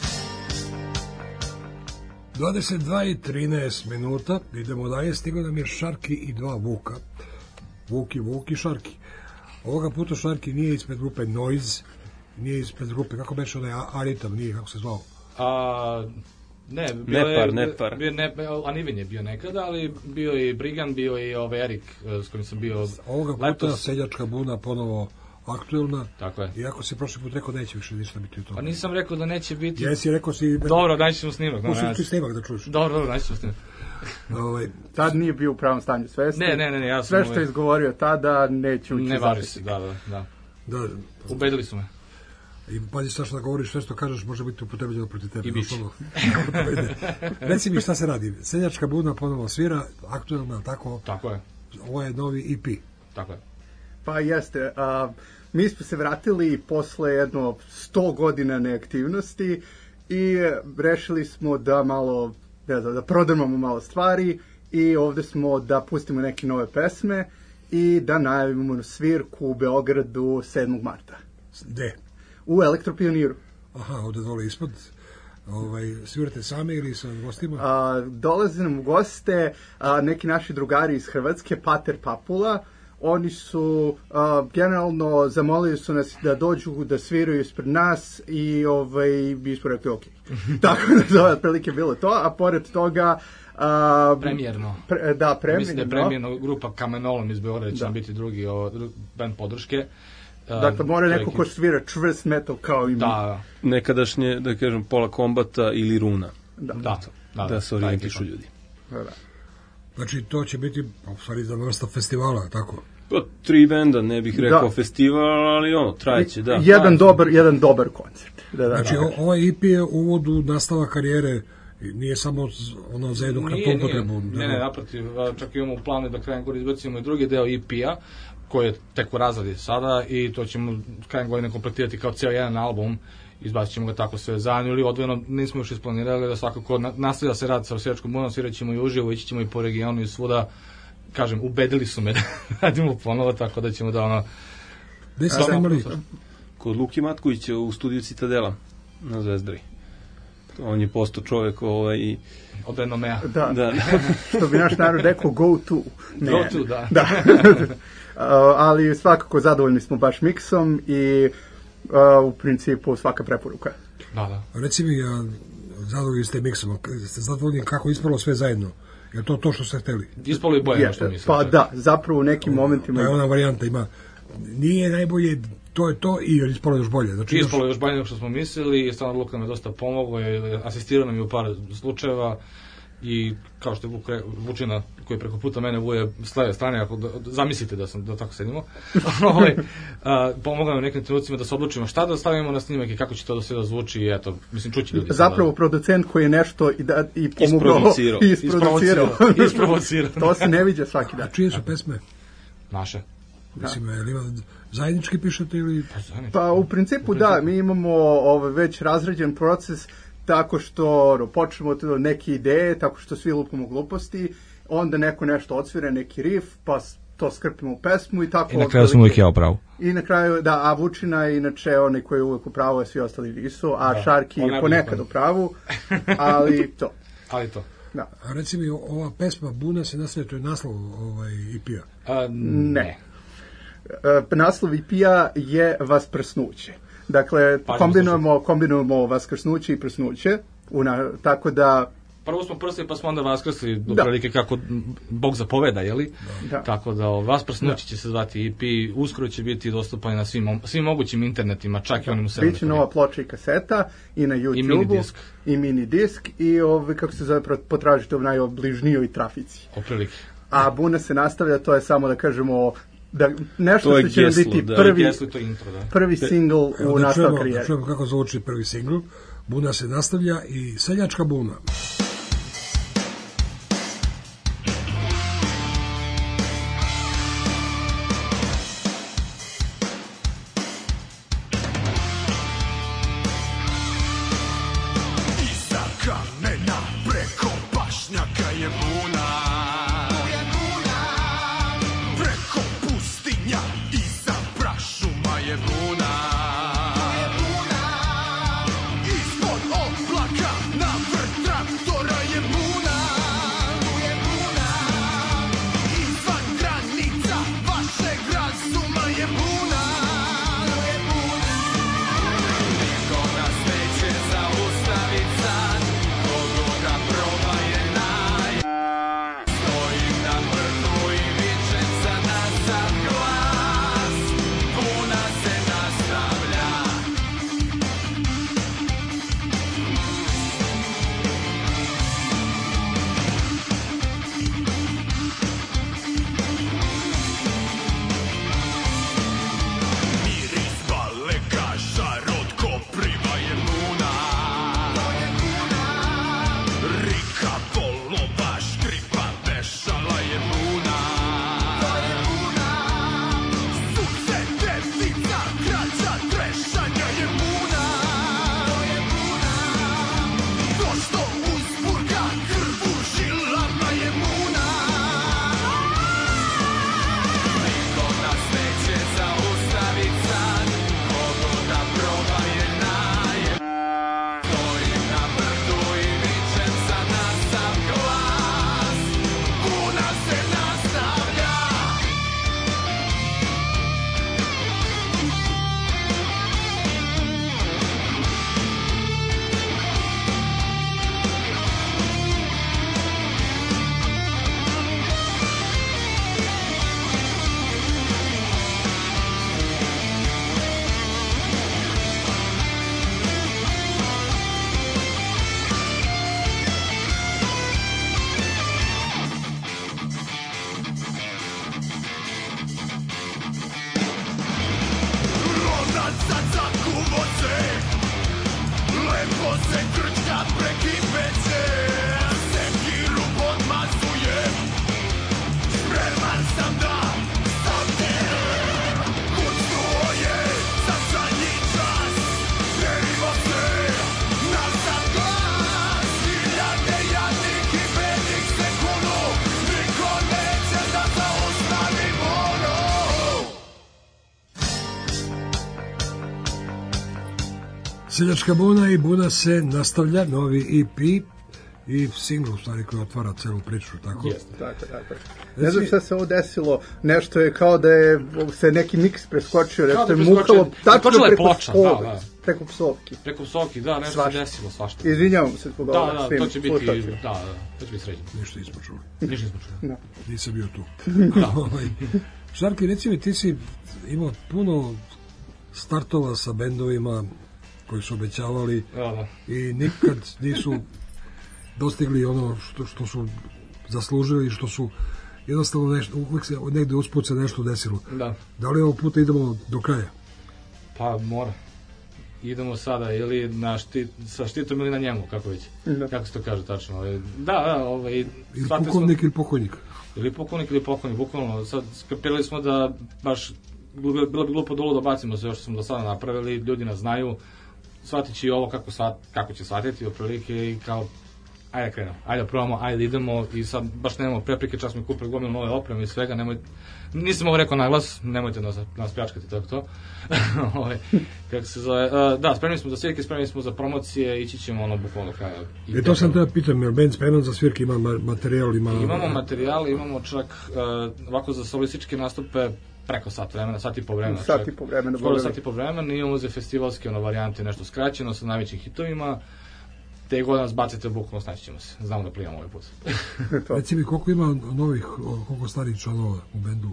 dvadeset dva i trinaest minuta, idemo dalje, stigla nam je Šarki i dva Vuka. Vuki, Vuki, Šarki. Ovoga puta Šarki nije ispred grupe Noise, nije ispred grupe, kako beše onaj Aritam, nije, kako se zvao? A, ne, bio Nepar, je, Nepar. Bio, ne, Anivin je bio nekada, ali bio i Brigan, bio i ovaj Erik s kojim sam bio Ovoga puta letos. Seljačka buna ponovo aktuelna. Tako je. Iako si prošli put rekao da neće više ništa biti u tome. Pa nisam rekao da neće biti. Jesi, rekao si... Dobro, naći ćemo snimak. Pušti ti snimak da čuješ. Dobro, dobro, naći ćemo snimak. Ovaj, tad nije bio u pravom stanju svesti. Ne, ne, ne, ne, ja sam... Sve što je izgovorio tada neće ući ne zapis. važi se, da, da, da. Da. Ubedili su me. I pazi šta što da govoriš, sve što kažeš može biti upotrebljeno protiv tebe. I biće. Reci mi šta se radi. Seljačka buna ponovo svira, aktuelna, tako? Tako je. Ovo je novi E P. Tako je. Pa jeste. A, mi smo se vratili posle jedno sto godina neaktivnosti i rešili smo da malo, ne znam, da prodrmamo malo stvari i ovde smo da pustimo neke nove pesme i da najavimo svirku u Beogradu sedmog marta. Gde? U Elektropioniru. Aha, ovde dole ispod. Ovaj, svirate sami ili sa gostima? A, dolaze nam u goste a, neki naši drugari iz Hrvatske, Pater Papula. Oni su, a, generalno, zamolili su nas da dođu da sviraju ispred nas i ovaj, mi smo rekli ok. Tako da to je otprilike bilo to, a pored toga... A, premijerno. Pre, da, premijerno. Mislim da je premijerno grupa Kamenolom iz Beograda će nam biti drugi o, band podrške. Dakle, mora neko ko svira čvrst metal kao i mi. Da. Nekadašnje, da kažem, Pola Kombata ili Runa. Da, da, da, da se orijentišu ljudi. Da, da. Znači, to će biti, u stvari, za vrsta festivala, tako? Pa, tri benda, ne bih rekao da. Festival, ali ono, trajeće, da. Jedan dobar, jedan dobar koncert. Da, da, znači, da. ovaj E P je uvod u nastava karijere, nije samo ono za jednu kratku upotrebu. Ne, ne, naprotiv, čak imamo u planu da krajem godine izbacimo i drugi deo E P-a, koji je tek u razradi sada i to ćemo krajem godine kompletirati kao cijel jedan album, izbacit ćemo ga tako sve zajedno ili odvojeno, nismo još isplanirali da svakako nastavlja se rad sa Seljačkom bunom, svirat ćemo i uživo, ići ćemo i po regionu i svuda, kažem, ubedili su me da radimo ponovo, tako da ćemo da ono... Gde ste snimali? Kod Luki Matkovića u studiju Citadela na Zvezdari. On je postao čovjek ovaj i... Od renomea. Da, da. Što bi naš narod rekao, go to. Ne. Go to, da. Da. Uh, ali svakako zadovoljni smo baš miksom i uh, u principu svaka preporuka. Da, da. Reci mi, ja, zadovoljni ste miksom, ste zadovoljni kako ispalo sve zajedno? Je to to što ste hteli? Ispalo je bolje, što mislim. Pa da, zapravo u nekim o, momentima... To je ona varijanta, ima, nije najbolje, to je to i ispalo još bolje. Znači, ispalo još bolje nego što smo mislili i stvarno Luka nam je dosta pomogao, asistirao nam je u par slučajeva i kao što je Vuk, Vučina koji preko puta mene vuje s leve strane, ako da, zamislite da sam da tako sedimo, ovaj, pomogao nam u nekim trenucima da se odlučimo šta da stavimo na snimak i kako će to da sve da zvuči i eto, mislim, čući ljudi. Zapravo sada. Producent koji je nešto i, da, i pomogao isprovocirao. i isprovocirao. Isprovocirao. To se ne viđa svaki dan. A čije su pesme? Naše. Da. Mislim, je li ima zajednički pišete ili... Pa u principu da, mi imamo ovaj, već razrađen proces tako što počnemo od neke ideje, tako što svi lupamo gluposti, onda neko nešto odsvira, neki riff, pa to skrpimo u pesmu i tako... I na kraju sam uvijek ja u pravu. I na kraju, da, a Vučina je inače onaj koji je uvijek u pravu, a svi ostali nisu, a da. Šarki je ponekad u pravu, ali to. Ali to. Da. A reci mi, ova pesma Buna se nastavlja, to je naslov ovaj, E P-a? A, ne. E, naslov E P-a je Vaskrsnuće. Dakle, pa, kombinujemo, kombinujemo vaskrsnuće i prsnuće, una, tako da... Prvo smo prsli, pa smo onda vaskrsli, do prilike kako Bog zapoveda, jeli? Da. Tako da Vaskrsnuće će se zvati E P, uskoro će biti dostupan na svim, svim mogućim internetima, čak da. I onim u severnom. Biće nova ploča i kaseta, i na YouTube-u, i mini disk, i, mini disk, i ovaj, kako se zove, potražite u najobližnijoj trafici. Oprilike. A Buna se nastavlja, to je samo da kažemo... Da, nešto to što će geslo, biti da. prvi, geslo, to intro, da. prvi single u da nastavak karijere. Da čujemo kako zvuči prvi single. Buna se nastavlja i Seljačka buna. Iza kamena preko pašnjaka je buna. Iza prašuma je buna. traktora je puna, je puna. Izvan granica vašeg razuma je puna, je puna. Niko nas neće zaustaviti sad, kogo ga proba je naj. Stojim na vrhu i vičem za nas sam glas, puna se nastavlja. Miris balega, žar od kopriva je puna, Rika, volova, štripa, vešala je puna, Suce, devnica, krađa, trešanja je puna, to što uzburga krv u žilama je puna. Niko nas neće zaustavit sad, kogo da proba je naj. Stojim na brdu i vičem za nas sam glas, puna se nastavlja. Rodac za cakuvo se, lepo se krčka prekipeće, sekiru podmazujem, spreman sam da savdjem. Kucnuo je za zadnji čas, derimo se na sad glas, hiljade jadnih i bednih se kunu, niko neće da zaustavi moru. Seljačka buna i buna se nastavlja, novi E P i singl, u stvari, koji otvara celu priču, tako? Jeste, tako, tako. Ne znam šta se ovo desilo, nešto je kao da je se neki miks preskočio, Kao nešto da je je mukalo preskočio- tačno preskočila je preko ploča, psovki, da, da. preko psovki. Preko psovki, da, nešto se Svašta. desilo, svašta. Izvinjavam se zbog Da, ovoga da, svim to će biti, slušateljima. da, da, to će biti sređeno. Ništa nismo čuli. Ništa nismo čuli. Da. Nisam bio tu. Da. Ovaj, Šarki, reci mi, ti si imao puno startova sa bendovima koji su obećavali Da, da. i nikad nisu dostigli ono što, što su zaslužili i što su jednostavno nešto, uvijek se negde usput se nešto desilo. Da. Da li ovog puta idemo do kraja? Pa mora. Idemo sada ili na štit, sa štitom ili na njemu, kako već. Da. Kako se to kaže tačno. ovaj. Da, da, ovaj, Ili shvatili pukovnik smo, ili pokojnik? ili pukovnik ili pokojnik, bukvalno. Sad skapirali smo da baš bilo bilo bi glupo dolo da bacimo sve što smo do sada napravili, ljudi nas znaju, shvatit će i ovo kako, shvat, kako će shvatiti otprilike i kao ajde da krenemo, ajde da probamo, ajde da idemo i sad baš nemamo prepreke, čak smo i kupili gomilu nove opreme i svega, nemoj, nisam ovo rekao na glas, nemojte nas, nas pljačkati, tako to. Ovaj, kako se zove, uh, da, spremni smo za svirke, spremni smo za promocije, ići ćemo ono bukvalno do kraja. I to sam te pitam, je li band spreman za svirke, ima ma- materijal, ima... Imamo materijal, imamo čak uh, ovako za solističke nastupe preko sat vremena, sat i po vremena. Sat čak. i po vremena, Skoro boga sat mi. i po vremena, imamo za festivalske ono, varijante nešto skraćeno sa najvećim hitovima. Te god nas bacite bukvalno, snaći ćemo se. Znamo da plijamo ovaj put. Reci mi, koliko ima novih, o, koliko starih članova u bendu?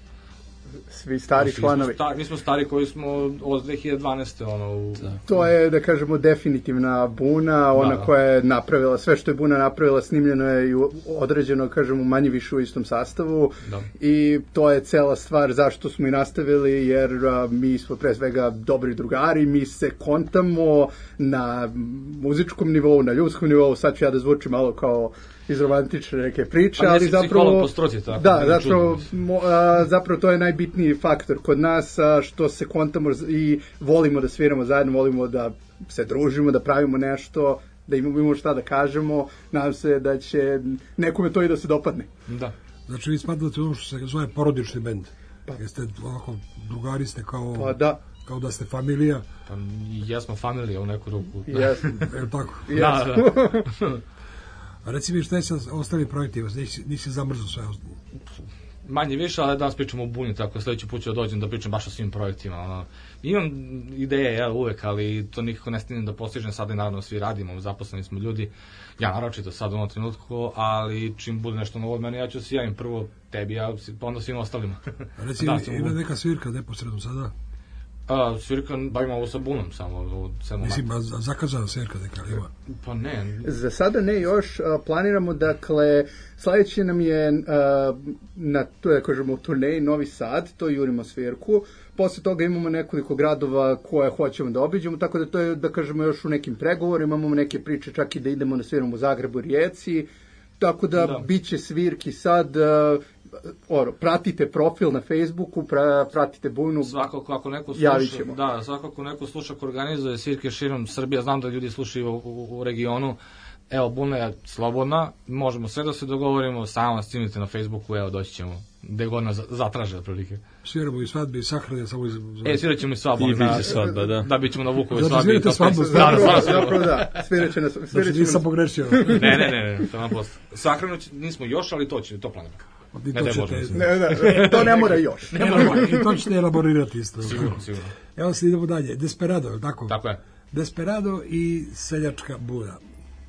Svi stari Svi smo članovi. sta- Mi smo stari koji smo od dve hiljade dvanaeste ono u... To je, da kažemo, definitivna Buna, ona Da, da. koja je napravila, sve što je Buna napravila, snimljeno je i u- određeno, kažemo, manje više u istom sastavu. Da. I to je cela stvar zašto smo i nastavili, jer a, mi smo pre svega dobri drugari, mi se kontamo na muzičkom nivou, na ljudskom nivou, sad ću ja da zvučim malo kao iz romantične neke priče, Pa ali nisi zapravo... psiholog po struci, tako, Da, nije zapravo, čudno. mo, a, zapravo to je najbitniji faktor kod nas, a, što se kontamo z- i volimo da sviramo zajedno, volimo da se družimo, da pravimo nešto, da imamo, imamo šta da kažemo, nadam se da će nekome to i da se dopadne. Da. Znači, vi smatrate ono što se zove porodični bend. Jeste ovako, drugari ste kao... Pa da. Kao da ste familija. Pa jesmo familija u neku ruku. Jesmo. Je li tako? Da, da. A reci mi šta je sa ostalim projektima, nisi, nisi zamrzao sve ostalo? Manje više, ali danas pričamo o Bunji, tako sledeći put ću da dođem da pričam baš o svim projektima. Ono. Imam ideje, ja uvek, ali to nikako ne stignem da postižem, sada i naravno svi radimo, zaposleni smo ljudi, ja naročito sad u ovom trenutku, ali čim bude nešto novo od mene, ja ću se javim prvo tebi, ja pa onda svim ostalima. Reci, ima neka svirka neposredno sada? A, svirka, bavimo ovo sa Bunom samo. Od Mislim, a zakazana svirka neka ima? Pa ne. Za sada ne još, a, planiramo, dakle, sledeći nam je a, na, to je, kažemo, turneji Novi Sad, to jurimo svirku, posle toga imamo nekoliko gradova koje hoćemo da obiđemo, tako da to je, da kažemo, još u nekim pregovorima, imamo neke priče čak i da idemo na sviramo u Zagrebu, Rijeci, tako da, da. Bit će svirki sad, a, Oro, pratite profil na Facebooku, pra, pratite Bujnu, svakako ako neko sluša, da, svakako neko sluša ko organizuje svirke širom Srbije, znam da ljudi slušaju u, u, u regionu, evo, Buna je slobodna, možemo sve da se dogovorimo, samo nas cinite na Facebooku, evo, doći ćemo, gde god nas zatraže, otprilike. Sviramo i svadbe i sahrane, samo iz... E, svirat ćemo i svadbu. I biće svadba, da. Da, bit ćemo na Vukove da, svadbi. Da, svadbu, da, da, zapravo da, svirat će nas... Znači, nisam pogrešio. ne, ne, ne, ne, to nam posto. Sahranu nismo još, ali to će, to planiramo. Ne, to, ćete, ne, ne, to ne mora još. Ne mora, i to ćete elaborirati isto. Sigurno, sigurno. Evo se idemo dalje. Desperado, tako? Tako je. Desperado i Seljačka Buda.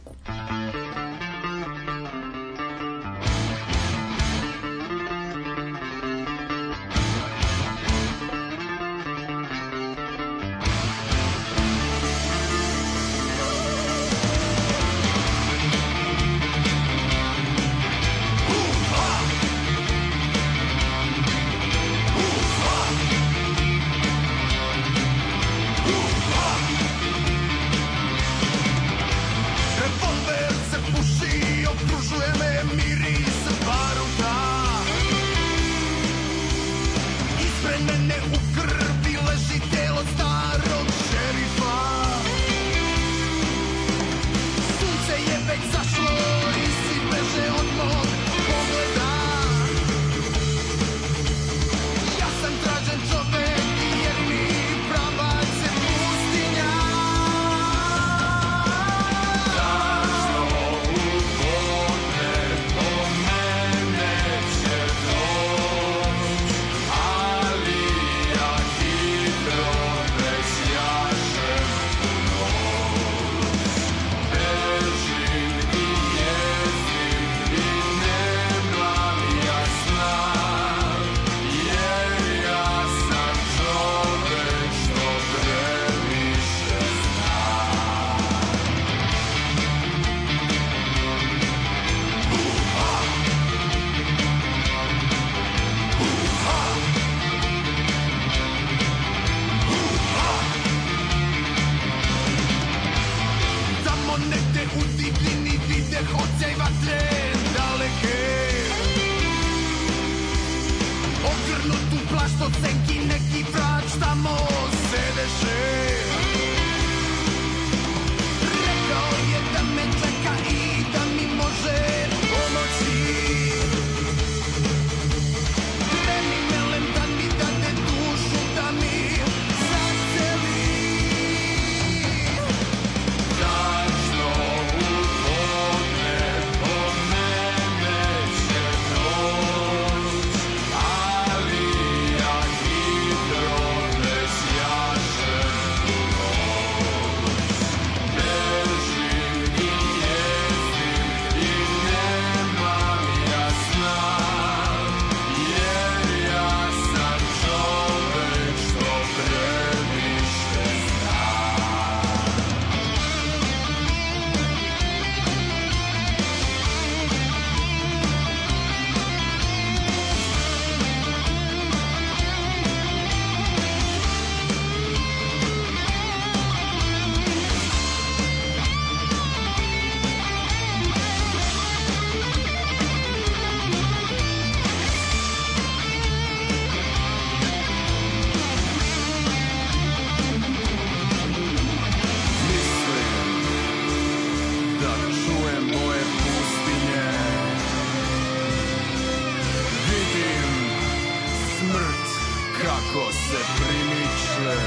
kako se primiče,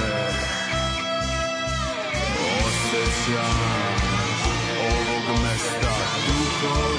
osjećam ovog mesta duhom.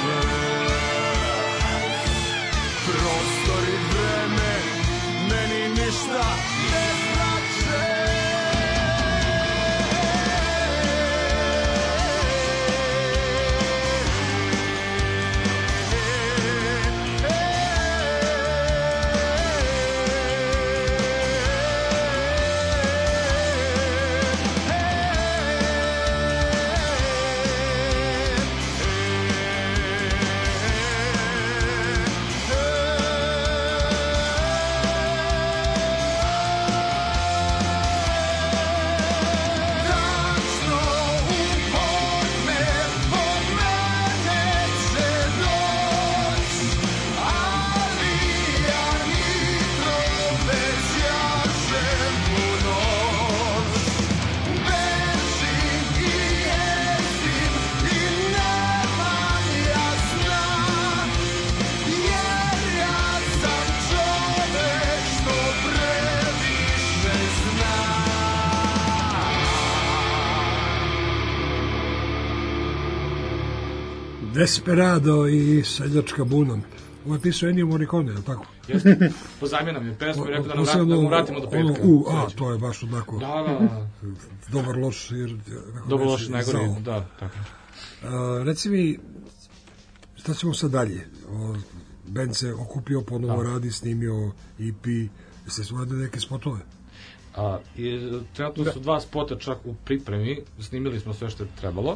Desperado i Seljačka buna. Ovo je pisao Ennio Morricone, je li tako? Jeste, pozajmio nam je pesmu i rekao da, nam vrat, da mu vratimo do petka. Ono, u, a, to je baš onako. Da, da, da. Dobar loš, jer... Dobar loš, najgori, da, tako. A, reci mi, šta ćemo sad dalje? O, band se okupio, ponovo da. radi, snimio E P, jeste su radili neke spotove? A, i, trenutno da. su dva spota čak u pripremi, snimili smo sve što je trebalo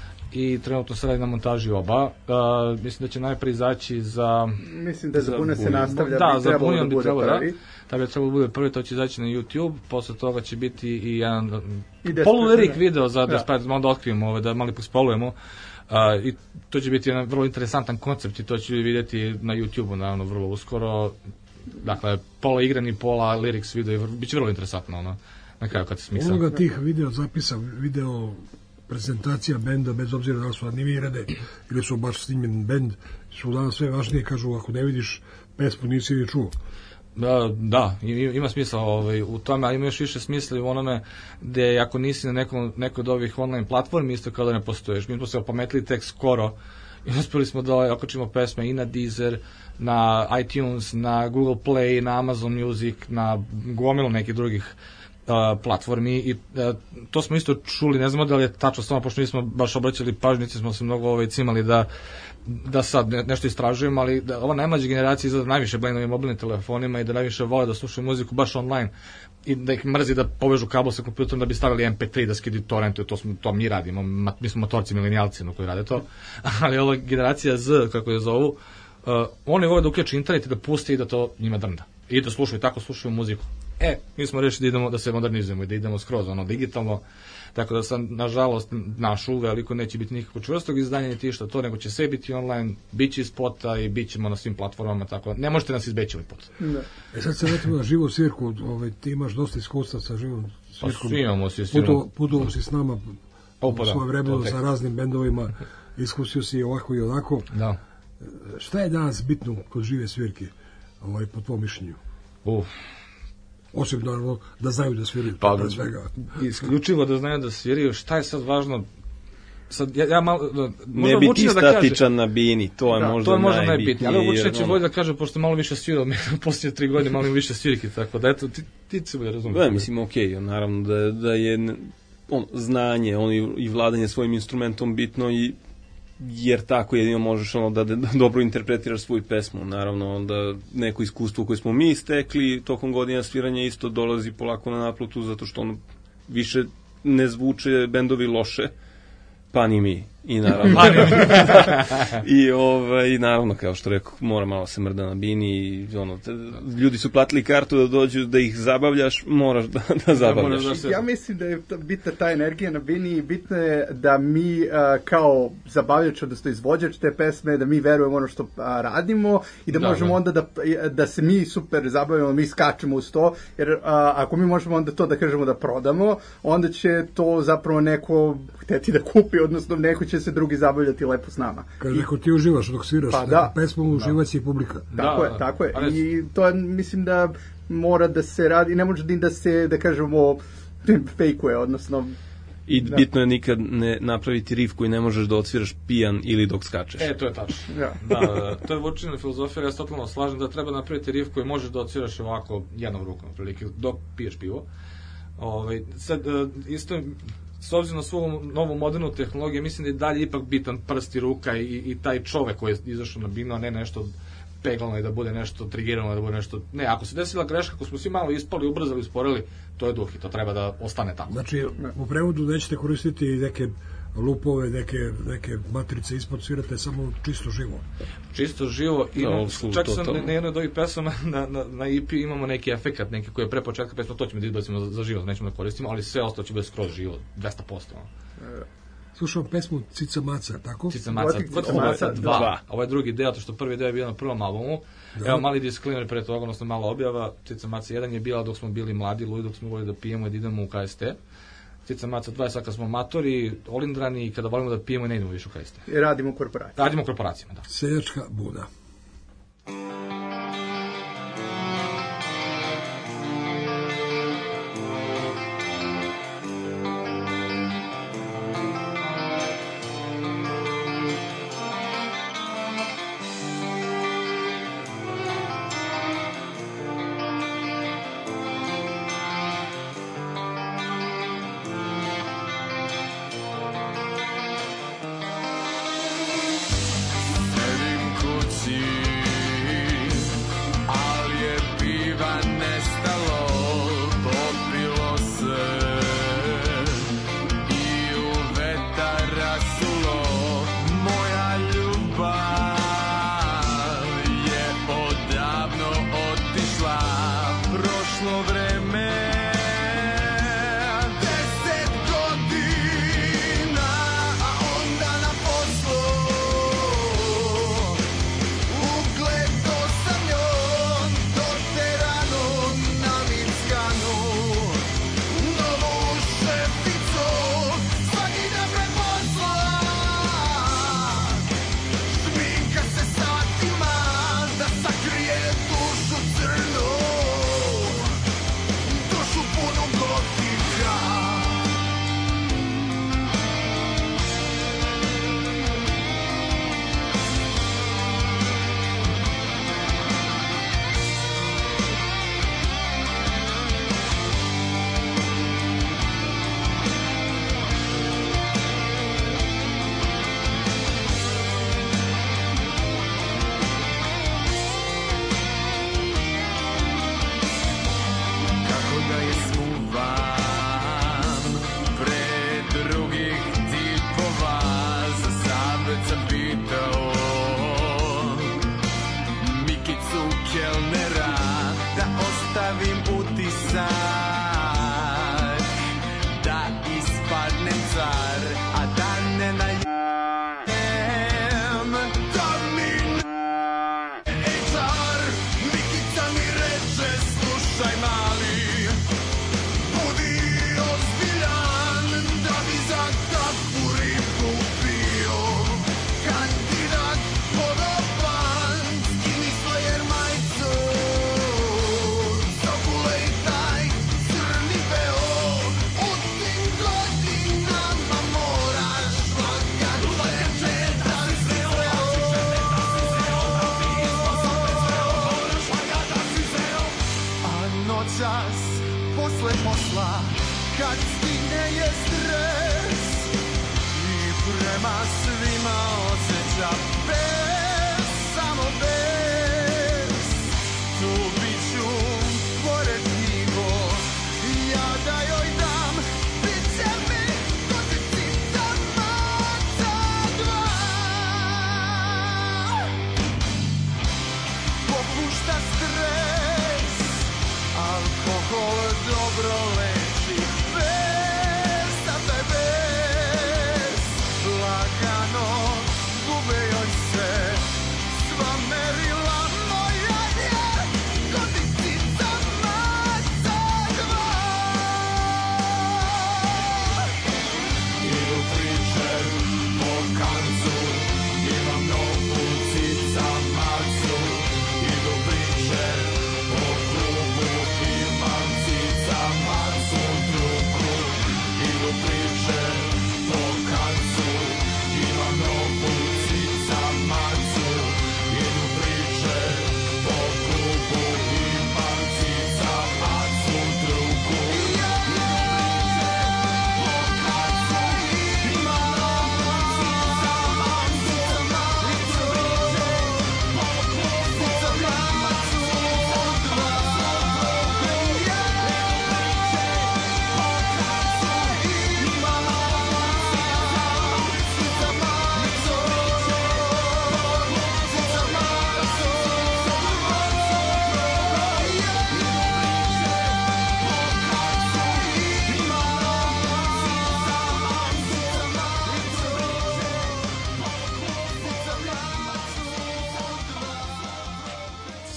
i trenutno se radi na montaži oba. Uh, mislim da će najprije izaći za... Mislim da za Bune se nastavlja, da, bi za trebalo Bunjan da bi bude trebalo, prvi. Da, da bi trebalo da bude prvi, to će izaći na YouTube, posle toga će biti i jedan I polulirik video za Desperate, da. malo da otkrijemo, ove, da malo pospolujemo. Uh, I to će biti jedan vrlo interesantan koncept i to će vidjeti na YouTube-u, naravno, vrlo uskoro. Dakle, pola igrani, pola lyrics video, bit će vrlo interesantno, ono, na kraju kad se smisla. Onoga tih video zapisa, video prezentacija benda, bez obzira da su animirane ili su baš snimljen bend, su danas sve važnije, kažu, ako ne vidiš pesmu, nisi ni čuo. Da, da, ima smisla ovaj, u tome, ali ima još više smisla i u onome gde ako nisi na nekom, nekoj od ovih online platformi, isto kao da ne postoješ. Mi smo se opametili tek skoro i uspeli smo da okačimo pesme i na Deezer, na iTunes, na Google Play, na Amazon Music, na gomilu nekih drugih uh, platformi i uh, to smo isto čuli, ne znamo da li je tačno samo, pošto nismo baš obraćali pažnjici, smo se mnogo ovaj, cimali da da sad ne, nešto istražujemo, ali da ova najmlađa generacija izgleda najviše blejnovi mobilnim telefonima i da najviše vole da slušaju muziku baš online i da ih mrzi da povežu kabel sa kompjuterom da bi stavili em pe tri, da skidi torrentu, to, smo, to mi radimo, mi smo motorci, milenijalci no, koji rade to, ali ova generacija Z, kako je zovu, uh, oni vole da uključe internet i da puste i da to njima drnda i da slušaju, tako slušaju muziku. E, mi smo rešili da idemo, da se modernizujemo i da idemo skroz ono digitalno, tako da sam, nažalost, našu veliko neće biti nikako čvrstog izdanja niti išta to, nego će sve biti online, bit će spota i bit ćemo na svim platformama, tako ne možete nas izbeći ovaj put. Da. E sad se vratimo na živu svirku, ovaj, ti imaš dosta iskustva sa živom svirkom. Pa svi imamo svi svirkom. Putovao si s nama u da, svoje vremenu sa raznim bendovima, iskusio si ovako i onako. Da. Šta je danas bitno kod žive svirke, ovaj, po tvojom mišljenju? Uf. Osim naravno da znaju da sviraju, pa, pre svega. Isključivo da znaju da sviraju, šta je sad važno? Sad, ja, ja malo, da, ne biti statičan da na bini, to je da, možda, to je možda najbitnije. najbitnije, ali Vučić će bolje da kaže, pošto malo više svirao, mi u posljednje tri godine malo više svirki, tako da eto, ti, ti se bolje razumiješ. Da, mislim, okej, okay, naravno da, da je on, znanje on, i vladanje svojim instrumentom bitno i jer tako jedino možeš ono da, da dobro interpretiraš svoju pesmu. Naravno, onda neko iskustvo koje smo mi stekli tokom godina sviranja isto dolazi polako na naplatu, zato što ono više ne zvuče bendovi loše, pa ni mi. I naravno, i, ovaj, i naravno, kao što rekao, mora malo se mrda na bini i ono, te, ljudi su platili kartu da dođu, da ih zabavljaš, moraš da, da zabavljaš. Da se... Ja mislim da je bitna ta energija na bini i bitno je da mi uh, kao zabavljač, odnosno izvođač te pesme, da mi verujemo ono što uh, radimo i da, da možemo da. onda da, da se mi super zabavimo, mi skačemo uz to, jer uh, ako mi možemo onda to da kažemo da prodamo, onda će to zapravo neko hteti da kupi, odnosno neko će se drugi zabavljati lepo s nama. Kad neko ti uživaš dok sviraš, pa da, pesmu uživaće i publika. Tako da, je, tako je. Ali... I to je, mislim da mora da se radi, ne može da se, da kažemo, fejkuje, odnosno... I da. Bitno je nikad ne napraviti rif koji ne možeš da odsviraš pijan ili dok skačeš. E, to je tačno. Ja. Da, da, to je Vučićina filozofija, ja se totalno slažem da treba napraviti rif koji možeš da odsviraš ovako jednom rukom, prilike, dok piješ pivo. Ove, sad, isto... S obzirom na svu novu modernu tehnologiju, mislim da je dalje ipak bitan prst i ruka i, i taj čovek koji je izašao na binu, a ne nešto peglano i da bude nešto trigirano, da bude nešto... Ne, ako se desila greška, ako smo svi malo ispali, ubrzali, usporili, to je duh i to treba da ostane tako. Znači, u prevodu nećete koristiti neke lupove, neke, neke matrice ispod, svirate samo čisto živo. Čisto živo. I no, čak sam na jednoj od ovih pesama na, na, na E P imamo neki efekat, neki koji je pre početka pesma, to ćemo da izbacimo za, za živo, nećemo da koristimo, ali sve ostalo će biti skroz živo, dvesta posto. Slušam pesmu Cica Maca, tako? Cica Maca, Cica Maca dva. Ovo je drugi deo, to što prvi deo je bio na prvom albumu. Da. Evo mali disclaimer pre toga, odnosno malo objava. Cica Maca jedan je bila dok smo bili mladi, ludi, dok smo volili da pijemo i da idemo u K S T. Cica Maca dva je sad kad smo matori, olindrani i kada volimo da pijemo i ne idemo više u K S T. I radimo u korporacijama. Radimo u korporacijama, da. Seljačka buna.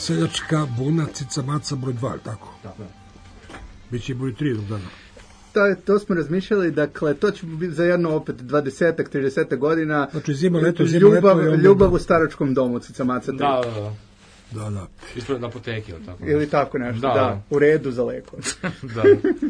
Seljačka buna, Cica Maca, broj dva, tako? Da. Biće i broj tri jednog dana. To, to smo razmišljali, dakle, to će biti za jedno opet dvadesetak, tridesetak godina. Znači, zima, leto, zima, ljubav, leto. Onda... Ljubav u staračkom domu, Cica Maca tri. Da, da, da. Da, da. Ispred apoteke ili tako. Ili tako nešto, da. Da, da. U redu za leko. Da.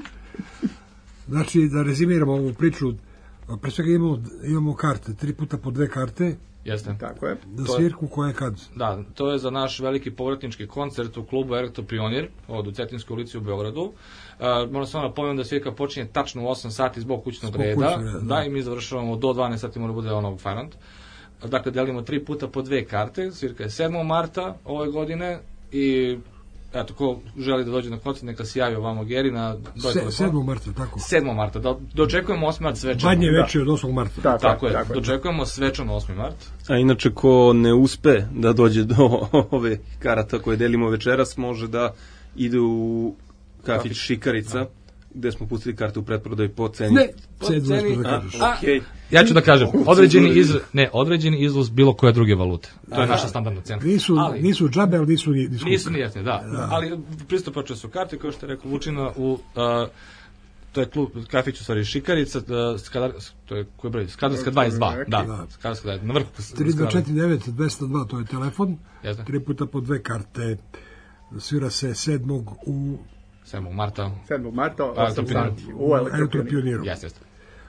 Znači, da rezimiramo ovu priču, pre svega imamo, imamo karte, tri puta po dve karte. Jeste. Tako je. Za svirku koja je kad? Da, to je za naš veliki povratnički koncert u klubu Elektropionir od u Cetinskoj ulici u Beogradu. Uh, moram samo napomenuti da svirka počinje tačno u osam sati zbog kućnog Zbog reda. kućnog reda, Da, da. i mi završavamo do dvanaest sati, mora bude onog farant. Dakle, delimo tri puta po dve karte. Svirka je sedmog marta ove godine i eto, ko želi da dođe na koncert, neka se javi ovamo Geri na Se, sedmog marta, tako? sedmog marta, da dočekujemo osmi mart svečano. Badnje veče od osmog marta. Tako, Tako je, tako je. dočekujemo svečano osmi mart. A inače, ko ne uspe da dođe do ove karata koje delimo večeras, može da ide u kafić Šikarica, gde smo pustili karte u pretprodaju po ceni. Ne, Po cenu ceni, da a, kažeš. a, Okej. ja ću da kažem, određeni izvoz, ne, određeni izvoz bilo koje druge valute. To je naša standardna cena. Nisu, ali, nisu džabe, ali nisu ni skupe. nisu ni jeftine, da. da. Ali pristupače su karte, kao što je rekao Vučina, u uh, to je klub, kafić u stvari Šikarica, uh, skadar, to je koji broj, Skadarska dvadeset dva, da, Da. Skadarska dvadeset dva, na vrhu. tri dva četiri devet dva zero dva, to je telefon. Jeste. Tri puta po dve karte. Svira se sedmog u sedmog marta. sedmog marta, Pa, osam to sati, u Elektropioniru. Elektropioniru. Jeste, jeste.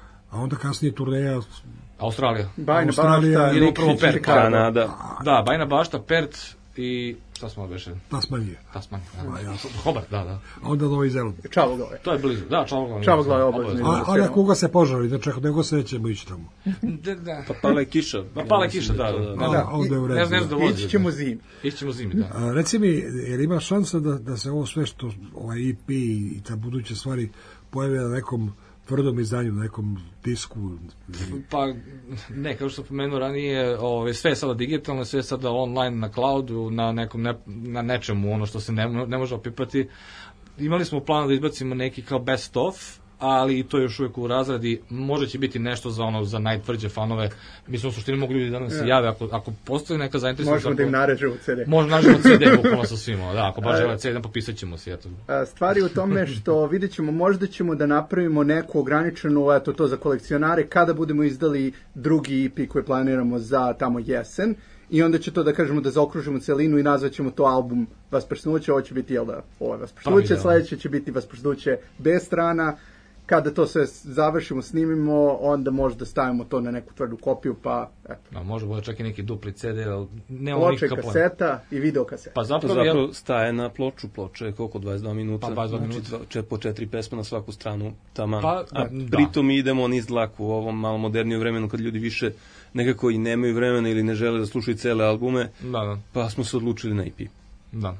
A onda kasnije turneja Australija. Bajna Australija, Bašta, ili upravo Perth. Chicago. Kanada. Da, Bajna Bašta, Perth i šta smo obešali? Tasmanije. Tasman. A, ja. Hobart, da, da. A onda Novi Zeland. Čavoglave. To je blizu. Da, Čavoglave. Čavoglave obavezno. A, ali ako ga se požari, da čak nego se nećemo ići tamo. Da, da. Pa pala je kiša. Pa pala je kiša, da, da. da. A, onda je u redu. Ne znam da vozi. Ići ćemo zimi. Ići ćemo zimi, da. A, reci mi, jer ima šansa da, da se ovo sve što, ovaj E P i ta buduće stvari pojave na nekom tvrdom izdanju, na nekom disku? Pa, ne, kao što sam pomenuo ranije, ove, sve je sada digitalno, sve je sada online na cloudu, na, nekom, ne, na nečemu, ono što se ne, ne može opipati. Imali smo plan da izbacimo neki kao best of, ali i to je još uvijek u razradi. Možda će biti nešto za ono za najtvrđe fanove. Mislim, u suštini mogu ljudi da nam se jave ako, ako postoji neka zainteresovanost. Možemo da im narežemo C D. Možemo narežemo C D bukvalno sa svima, da, ako baš žele C D, popisat ćemo se, eto. A, stvari u tome što vidjet ćemo, možda ćemo da napravimo neku ograničenu, eto to za kolekcionare, kada budemo izdali drugi E P koji planiramo za tamo jesen, i onda će to da kažemo da zaokružimo celinu i nazvat ćemo to album Vasprsnuće, ovo će biti, jel da, ovo je Vasprsnuće, Pa, sledeće će biti Vasprsnuće bez strana. Kada to sve završimo, snimimo, onda možda stavimo to na neku tvrdu kopiju, pa eto. No, može bude čak i neki dupli C D, ali nemamo Ploče, nikakav plan. kaseta i video kaseta. Pa Pa zapravo, zapravo ja, staje na ploču, ploče je koliko, dvadeset dva minuta, Pa, dvadeset dva znači minuta. dva- če- po četiri pesme na svaku stranu, taman. Pa, A da. pritom idemo niz dlaku u ovom malo modernijem vremenu kad ljudi više nekako i nemaju vremena ili ne žele da slušaju cele albume, da, da, pa smo se odlučili na E P. da,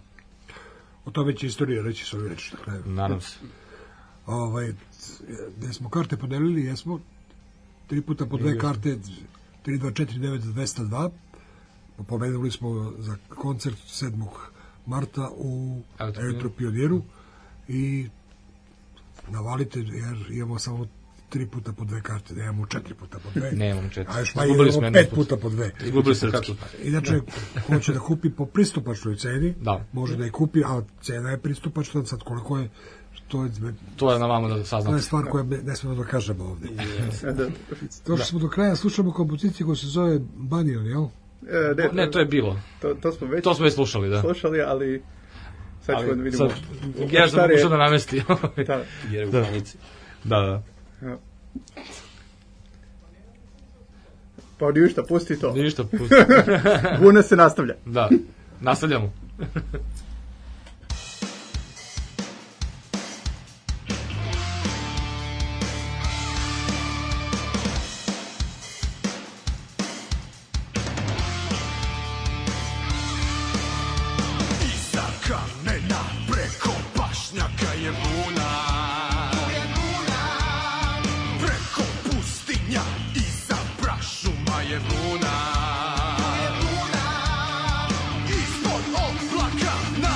O tome će istorija reći svoju reč. Dakle, nadam se. ovaj, gde smo karte podelili, jesmo, tri puta po dve karte, tri dva četiri devet dva zero dva, pomenuli smo za koncert sedmog marta u Elektropioniru. Elektropioniru i navalite, jer imamo samo tri puta po dve karte, da imamo četiri puta po dve. Nemamo četiri. A još manje Izgubili imamo smo pet jednu put. puta po dve. Izgubili smo kartu. Inače, ko će da kupi po pristupačnoj ceni, Da. može da je kupi, a cena je pristupačna, sad koliko je, to je, To je na vama da to je saznate. stvar koja ne, ne smemo da kažemo ovde. Da. Došli smo do kraja, slušamo kompoziciju koja se zove Banyan, jel? E, ne, Ne, to je bilo. to, to smo već To smo već slušali, da. slušali, ali sad ćemo da Ali, vidimo. sad, ja sam šta je- pokušao da namesti. Da. Jer u Da. granici. Da, da. Pa ništa, pusti to. Ništa, pusti. Buna se nastavlja. Da, nastavljamo. Iza kamena preko pašnjaka je buna, preko pustinja iza prašuma je buna, ispod oblaka na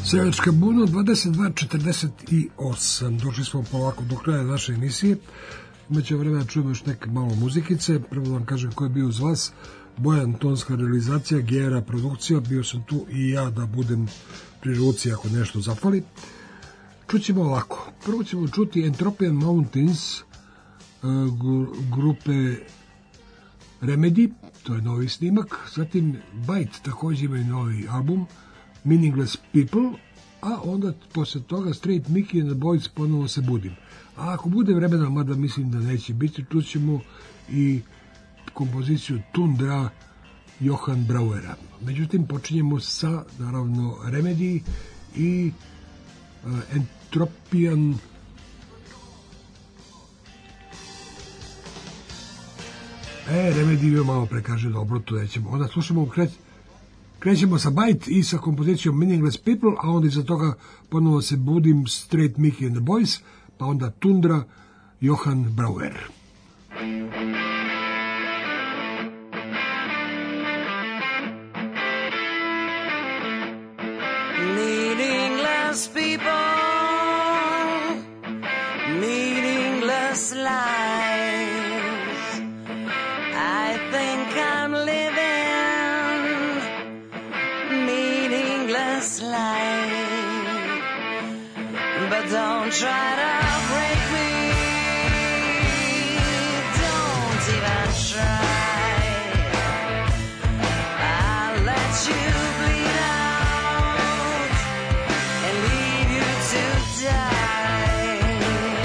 Seljačka buna dvadeset dva četrdeset osam. Došli smo polako do kraja naše emisije. Imaće vremena da čujemo još neke malo muzikice. Prvo vam kažem ko je bio uz vas. Bojan, tonska realizacija, Gera produkcija. Bio sam tu i ja da budem pri ruci ako nešto zapali. Čućemo ovako. Prvo ćemo čuti Entropian Mountains grupe Remedy, to je novi snimak. Zatim Bite, također imaju novi album Meaningless People, a onda posle toga Straight Mickey and the Boys ponovo se budim. A ako bude vremena, mada mislim da neće biti, čućemo i kompoziciju Tundra Johan Brauera. Međutim, počinjemo sa, naravno, Remedy i uh, Entropian E, Remedy bio malo pre kaže, dobro, to nećemo. Onda slušamo, kreć, krećemo sa Bite i sa kompozicijom Meaningless People, a onda iza toga ponovo se budim Straight Mickey and the Boys, pa onda Tundra Johan Brauer. Meaningless people, meaningless lives. I think I'm living meaningless life, but don't try to break me, don't even try. I'll let you bleed out and leave you to die.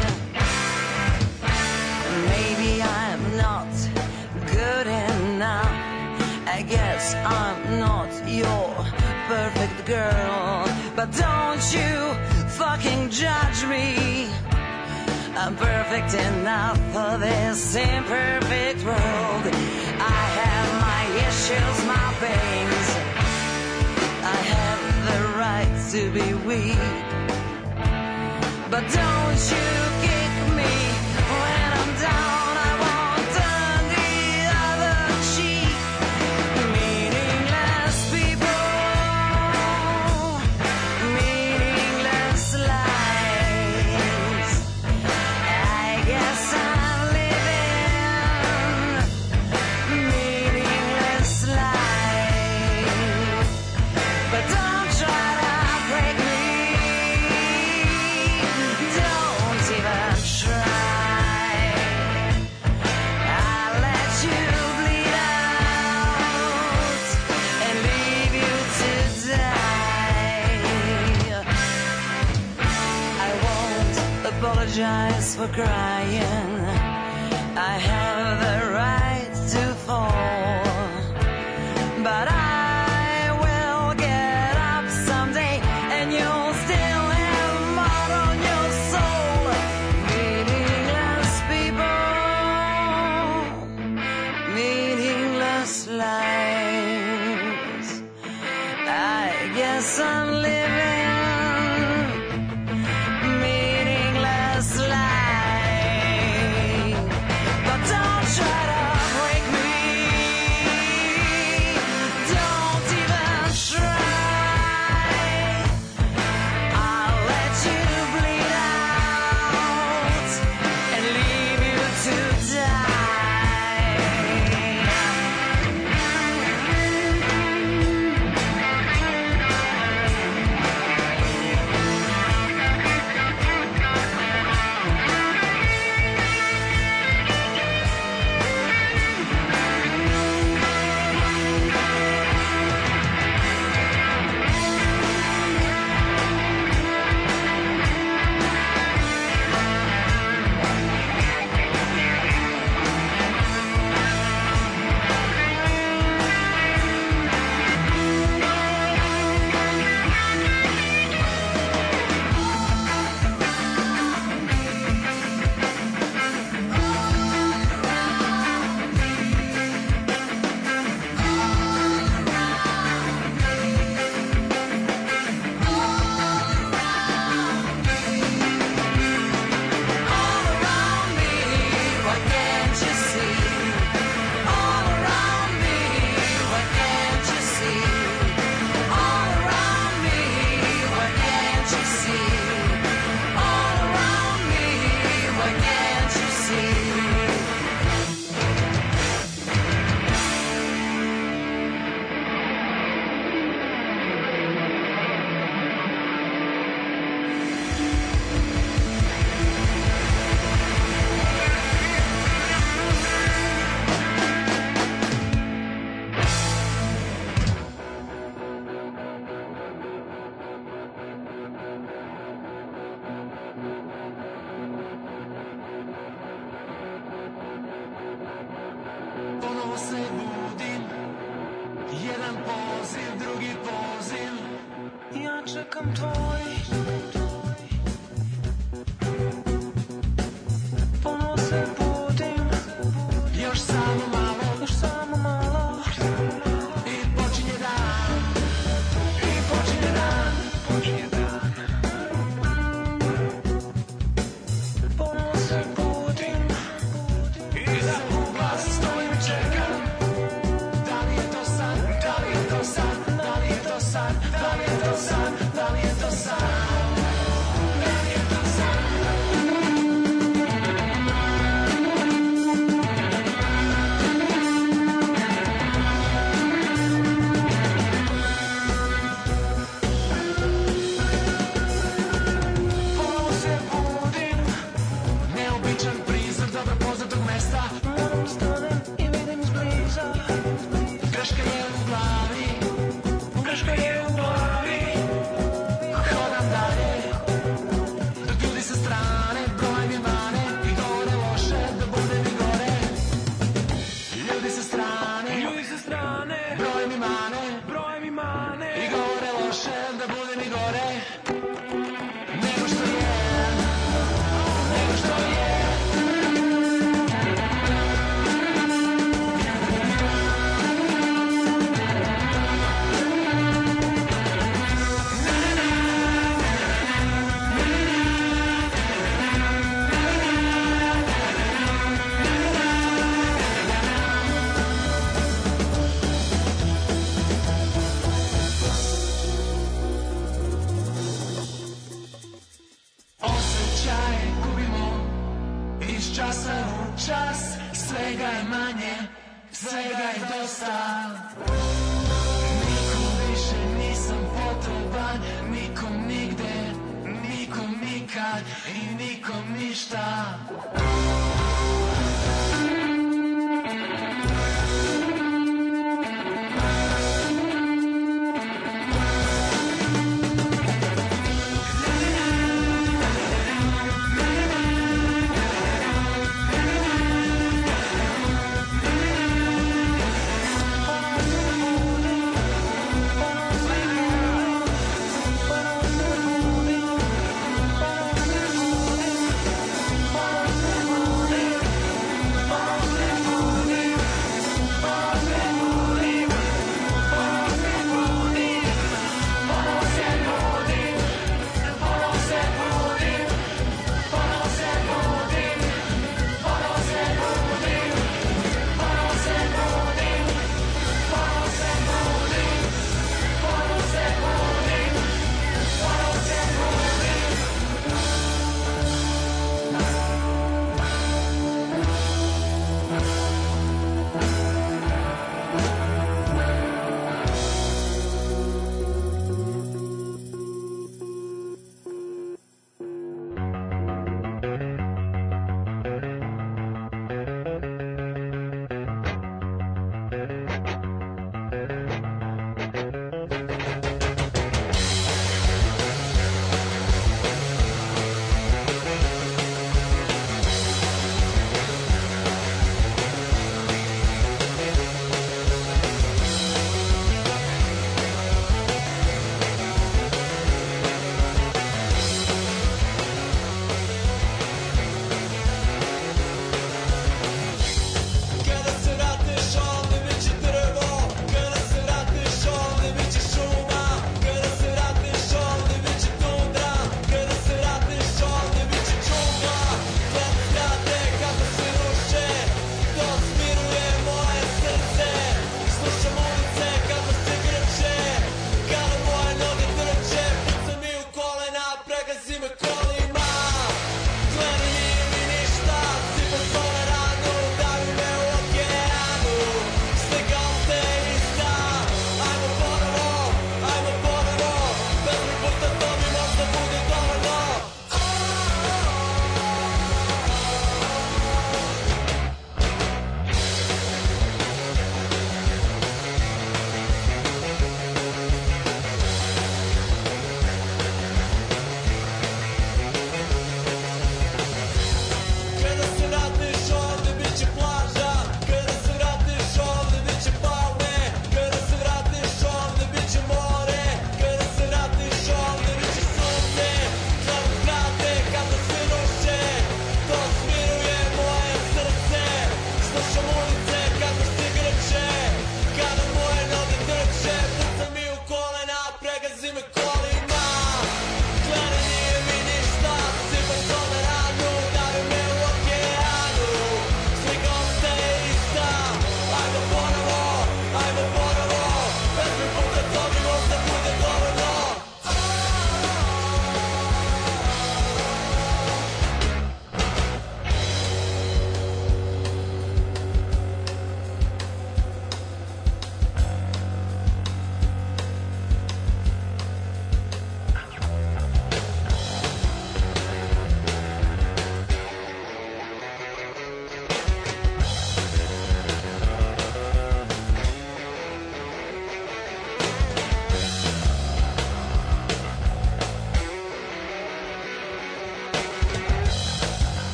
Maybe I'm not good enough, I guess I'm not your perfect girl, but don't you fucking judge me. I'm perfect enough for this imperfect world. I have my issues, my pains, I have the right to be weak, but don't you kick me when I'm down. Apologize for crying, I have the right to fall, but I will get up someday and you'll still have mud on your soul. Meaningless people, meaningless lives. I guess I'm living ponovo se budim. Jedan poziv, drugi poziv. Ja čekam tvoj. Ponovo se budim. Još samo malo, još samo malo. I počinje dan. I počinje dan. Počinje dan. Ponovo se budim. Iza ugla stojim i čekam. Da li je to san, da li je to san, da li je to san, da li je to san, da li je to san. I nikom ništa.